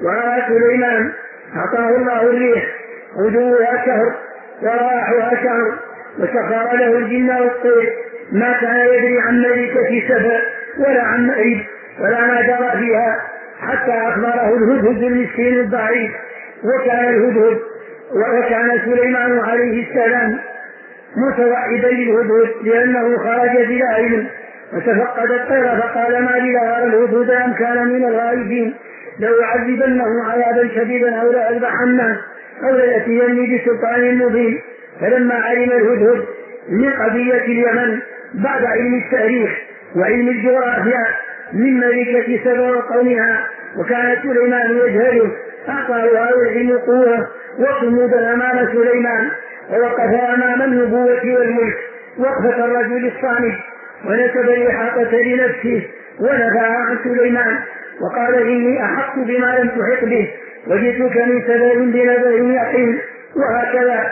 ورأى سليمان أعطاه الله الريح غدوها شهر ورواحها شهر، وسخر له الجن والطير، ما كان يدري عن ملكة سبأ ولا عن مأرب ولا ما جرى فيها، حتى أخبره الهدهد المسكين الضعيف. وكان الهدهد وكان سليمان عليه السلام متوعدا للهدهد لأنه خرج بلا علم وتفقد الطير، فقال ما لي أرى الهدهد أم كان من الغائبين، لو يعذبنه عذابا شديدا أو لأذبحنه أو ليأتيني بسلطان مبين. فلما علم الهدهد من قضية اليمن بعد علم التاريخ وعلم الجغرافيا من ملكة سبأ وقومها، وكان سليمان يجهله، أعطاه العلم قوة وصمودا أمام سليمان، ووقف أمام النبوة والملك وقفة الرجل الصامت، ونسب الإحاطة لنفسه ونفعها عن سليمان، وقال إني أحق بما لم تحط به وجئتك من سبأ بنبأ يقين. وهكذا.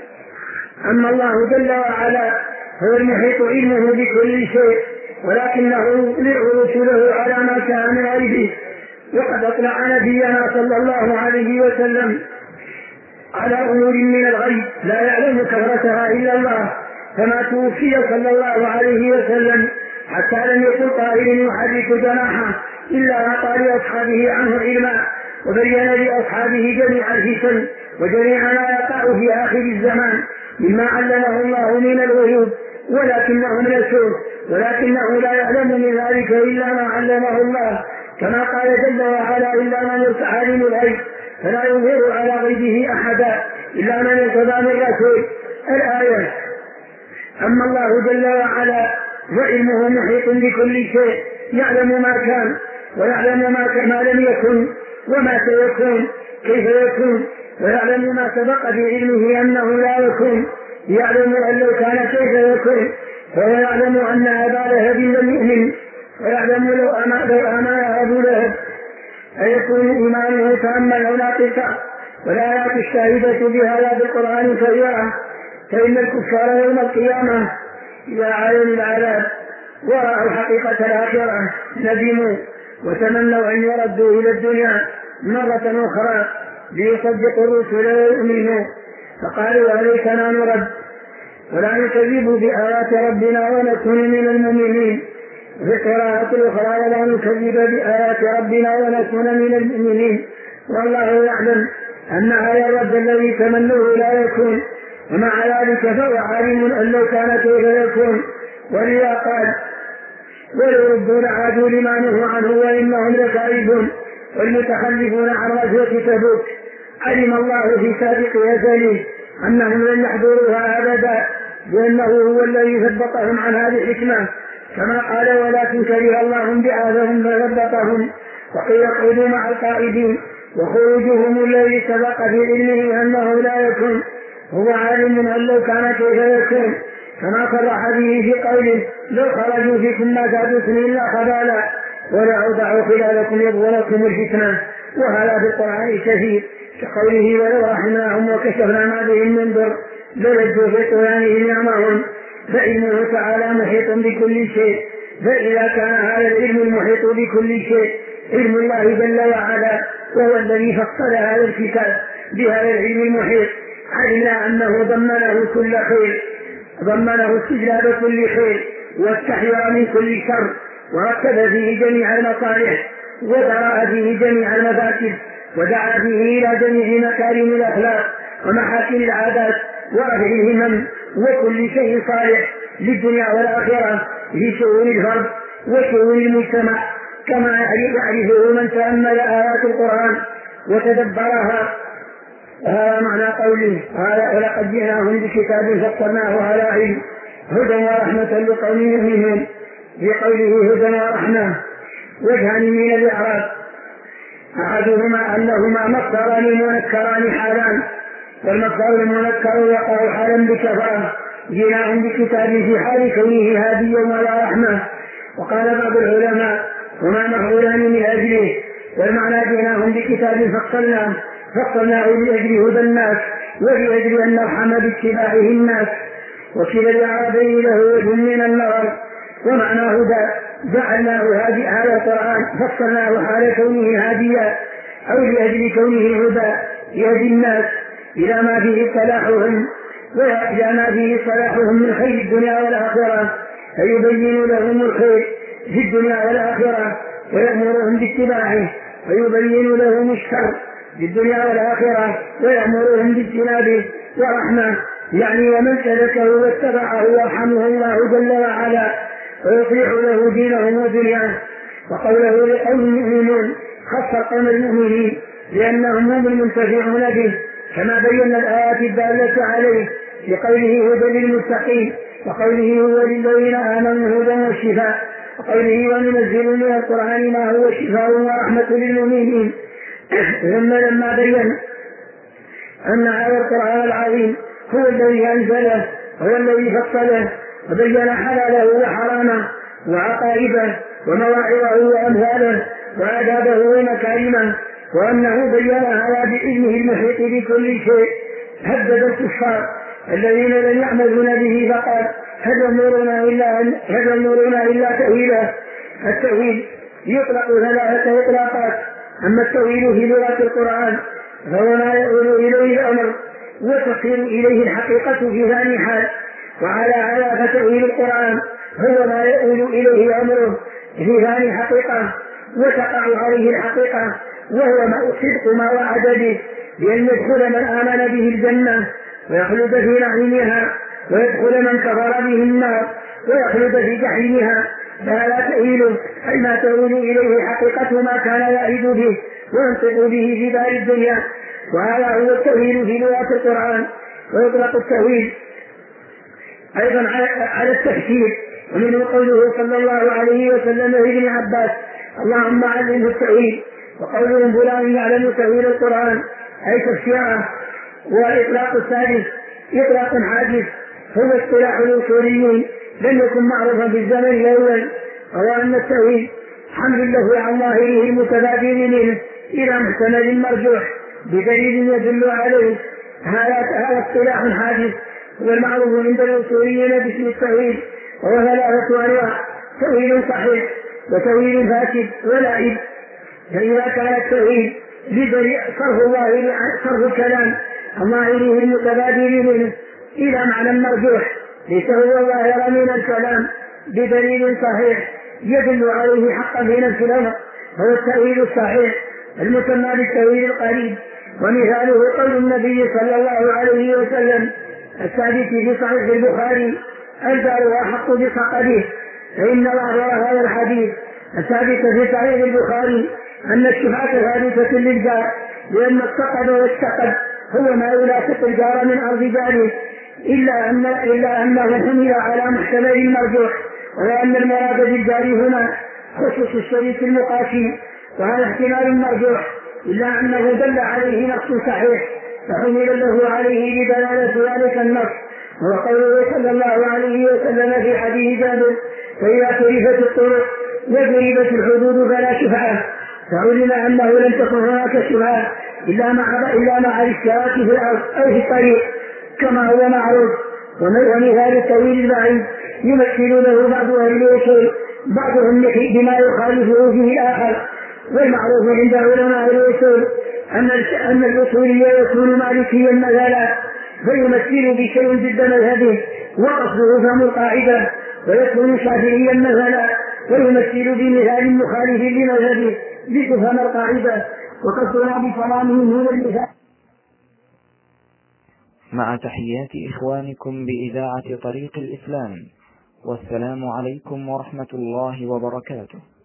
أما الله جل وعلا هو المحيط علمه بكل شيء، ولكنه يطلع رسله على ما كان من غيبه. وقد أطلع نبينا صلى الله عليه وسلم على أمور من الغيب لا يعلم كثرتها إلا الله، فما توفي صلى الله عليه وسلم حتى لم يكن طائر يحرك جناحه إلا أعطى لأصحابه عنه علما، وبين لأصحابه جميع الفتن وجميع ما يقع في آخر الزمان مما علمه الله من الغيوب، ولكنه نسوه ولكنه لا يعلم من ذلك إلا ما علمه الله، كما قال جل وعلا إلا من ارتحى من الغيب فلا يظهر على غيبه أحدا إلا من ارتضى من رسول الآية. أما الله جل وعلا وعلمه محيط بكل شيء، يعلم ما كان ويعلم ما لم يكن وما سيكون كيف يكون، ويعلم ما سبق بعلمه أنه لا يكون، يعلم أن لو كان كيف يكون، فهو يعلم أن أبا لهب لم يؤمن، ويعلم لو آمن أبو لهب أيكون إيمانه تاما أو ناقصا. والآيات الشاهدة بهذا بالقرآن كثيرة، فإن الكفار يوم القيامة إذا عاينوا العذاب ورأوا حقيقة الآخرة ندموا وتمنوا أن يردوا إلى الدنيا مرة أخرى ليصدقوا الرسل ويؤمنوا، فقالوا عليكنا نرد ولا نكذب بآيات ربنا ونكون من المؤمنين. في قراءة الأخرى ولا نكذب بآيات ربنا ونكون من المؤمنين، والله يعلم أن هذا الرد الذي تمنوه لا يكون، ومع ذلك فهو عالم أن لو كان كيف يكون. ولذا قال ولو ردوا لعادوا لما نهوا عنه وإنهم لكاذبون. والمتخلفون عن غزوة تبوك علم الله في سابق أزله أنهم لن يحضروها أبدا، لأنه هو الذي ثبتهم عن هذه الحكمة، كما قال ولكن كره الله بعاثهم فثبتهم وقيل اقعدوا مع القائدين. وخروجهم الذي سبق في علمه أنه لا يكون، هو عالم أن لو كان كيف يكون، كما صرح به في قوله لو خرجوا فيكم ما زادوكم إلا خبالا ولأوضعوا خلالكم يبغونكم الفتنة. وهذا في القرآن كثير، كقوله ولو رحمناهم وكشفنا ما بهم من ضر للجوا في طغيانهم يعمهون. فعلمه تعالى محيط بكل شيء، فإذا كان هذا العلم المحيط بكل شيء علم الله جل وعلا، وهو الذي فصل هذا الكتاب بهذا العلم المحيط، علمنا أنه ضمنه كل خير، ضمنه استجلاب كل خير واستحياء من كل شر، ورتب فيه جميع المصالح وذرأ فيه جميع المفاسد، ودعا فيه إلى جميع مكارم الأخلاق ومحاسن العادات ورفع الهمم وكل شيء صالح للدنيا والآخرة في شؤون الفرد وشؤون المجتمع، كما يعرفه من تأمل آيات القرآن وتدبرها. هذا معنى قوله هذا ولقد جئناهم بكتاب فصلناه على علم هدى ورحمة لقوم يؤمنون. في قوله هدى ورحمة وجهان من الإعراب، أحدهما أنهما مصدران منكران حالان، والمصدر المنكر يقع حالا بكفاءة، جئناهم بكتاب في حال كونه هاديا ولا رحمة. وقال بعض العلماء هما مفعولان من أجله، والمعنى جئناهم بكتاب فصلناه فصلناه لأجل هدى الناس ولأجل أن نرحم باتباعه الناس، وكلا الإعرابين له وجه من النظر. ومعنى هدى جعلناه هادي على القرآن فصلناه حال كونه هاديا أو لأجل كونه هدى يهدي الناس إلى ما فيه صلاحهم وإلى ما فيه صلاحهم من خير الدنيا والآخرة، فيبين لهم الخير في الدنيا والآخرة ويأمرهم باتباعه، ويبين لهم الشر في الدنيا والآخرة ويأمرهم باجتنابه. ورحمة يعني ومن سلكه واتبعه يرحمه الله جل وعلا ويصلح له دينهم ودنياه. وقوله لقوم المؤمنون خص قوم المؤمنين لأنهم هم المنتفعون به، كما بين الآيات الدالة عليه بقوله هدى للمتقين، وقوله هو للذين آمنوا هدى وشفاء، وقوله وننزل من القرآن ما هو شفاء ورحمة للمؤمنين. ثم لما بين أن هذا القرآن العظيم هو الذي أنزله هو الذي فصله وبين حلاله وحرامه وعقائده ومواعظه وأمثاله وآدابه ومكارمه، وأنه بين هذا بعلمه المحيط بكل شيء، هدد الكفار الذين لم يعملون به فقال هل ينظرون إلا, هل ينظرون إلا تأويله. التأويل يطلق ثلاثة إطلاقات: أما التأويل في لغة القرآن فهو ما يؤول إليه الأمر وتصير إليه الحقيقة في ثاني حال، وعلى هذا فتأويل القرآن هو ما يؤول إليه أمره في ثاني حقيقة وتقع عليه الحقيقة، وهو ما صدق ما وعد به بأن يدخل من آمن به الجنة ويخلد في نعيمها، ويدخل من كفر به النار ويخلد في جحيمها. فهذا تأويله أي ما تؤول إليه حقيقة ما كان يعيد به وينطق به في دار الدنيا، وهذا هو التأويل في لغة القرآن. ويطلق التأويل أيضا على التفسير، ومنه قوله صلى الله عليه وسلم لابن عباس اللهم علمه التأويل، وقولهم فلان يعلم تأويل القرآن أي تفسيره. وإطلاق الثالث إطلاق حادث هو اصطلاح الأصوليين لم يكن معروفا في الزمن الأول، وهو أن التأويل حمل له عن ظاهره المتبادل منه إلى محتمل مرجوح بدليل يدل عليه. هذا اصطلاح حادث هو المعروف عند الأصوليين باسم التأويل، وهو ثلاثة أنواع: تأويل صحيح وتأويل فاسد ولعب. فإذا كان التأويل بدليل صرف ظاهر صرف كلام عن ظاهره المتبادل منه إلى معنى مرجوح ليس هو ظاهر من الكلام بدليل صحيح يدل عليه حقا في نفس الأمر، هو التأويل الصحيح المسمى بالتأويل القريب. ومثاله قول النبي صلى الله عليه وسلم الثابت في صحيح البخاري الدار أحق بصقبه، فإن الله هذا الحديث الثابت في صحيح البخاري أن الشفعة ثابتة للجار، لأن الصقب والسقب هو ما يلاصق الجار من أرض جاره، إلا, أن إلا أنه حمل على محتمل مرجوح، وأن المراد بالجار هنا خصوص الشريك المقاسي، وهذا احتمال مرجوح إلا أنه دل عليه نص صحيح فحمل له عليه بدلالة ذلك النص. وقوله صلى الله عليه وسلم في حديث جابر فإذا كرفت الطرق وضربت الحدود فلا شفعة، فعلم أنه لم تكن هناك شفعة إلا مع إلا مع الاشتراك في الأرض أو في الطريق كما هو معروف. ومثال التأويل البعيد يمثل له بعض أهل الأصول بعضهم بما يخالفه فيه الآخر. والمعروف عند علماء الأصول أن الأصولي يكون مالكيا مثلا فيمثل بشيء ضد مذهبه وقصده فهم القاعدة، ويكون شافعيا مثلا ويمثل بمثال مخالف لمذهبه لتفهم القاعدة، وقصدنا بكلامه هنا المثال. مع تحيات إخوانكم بإذاعة طريق الإسلام، والسلام عليكم ورحمة الله وبركاته.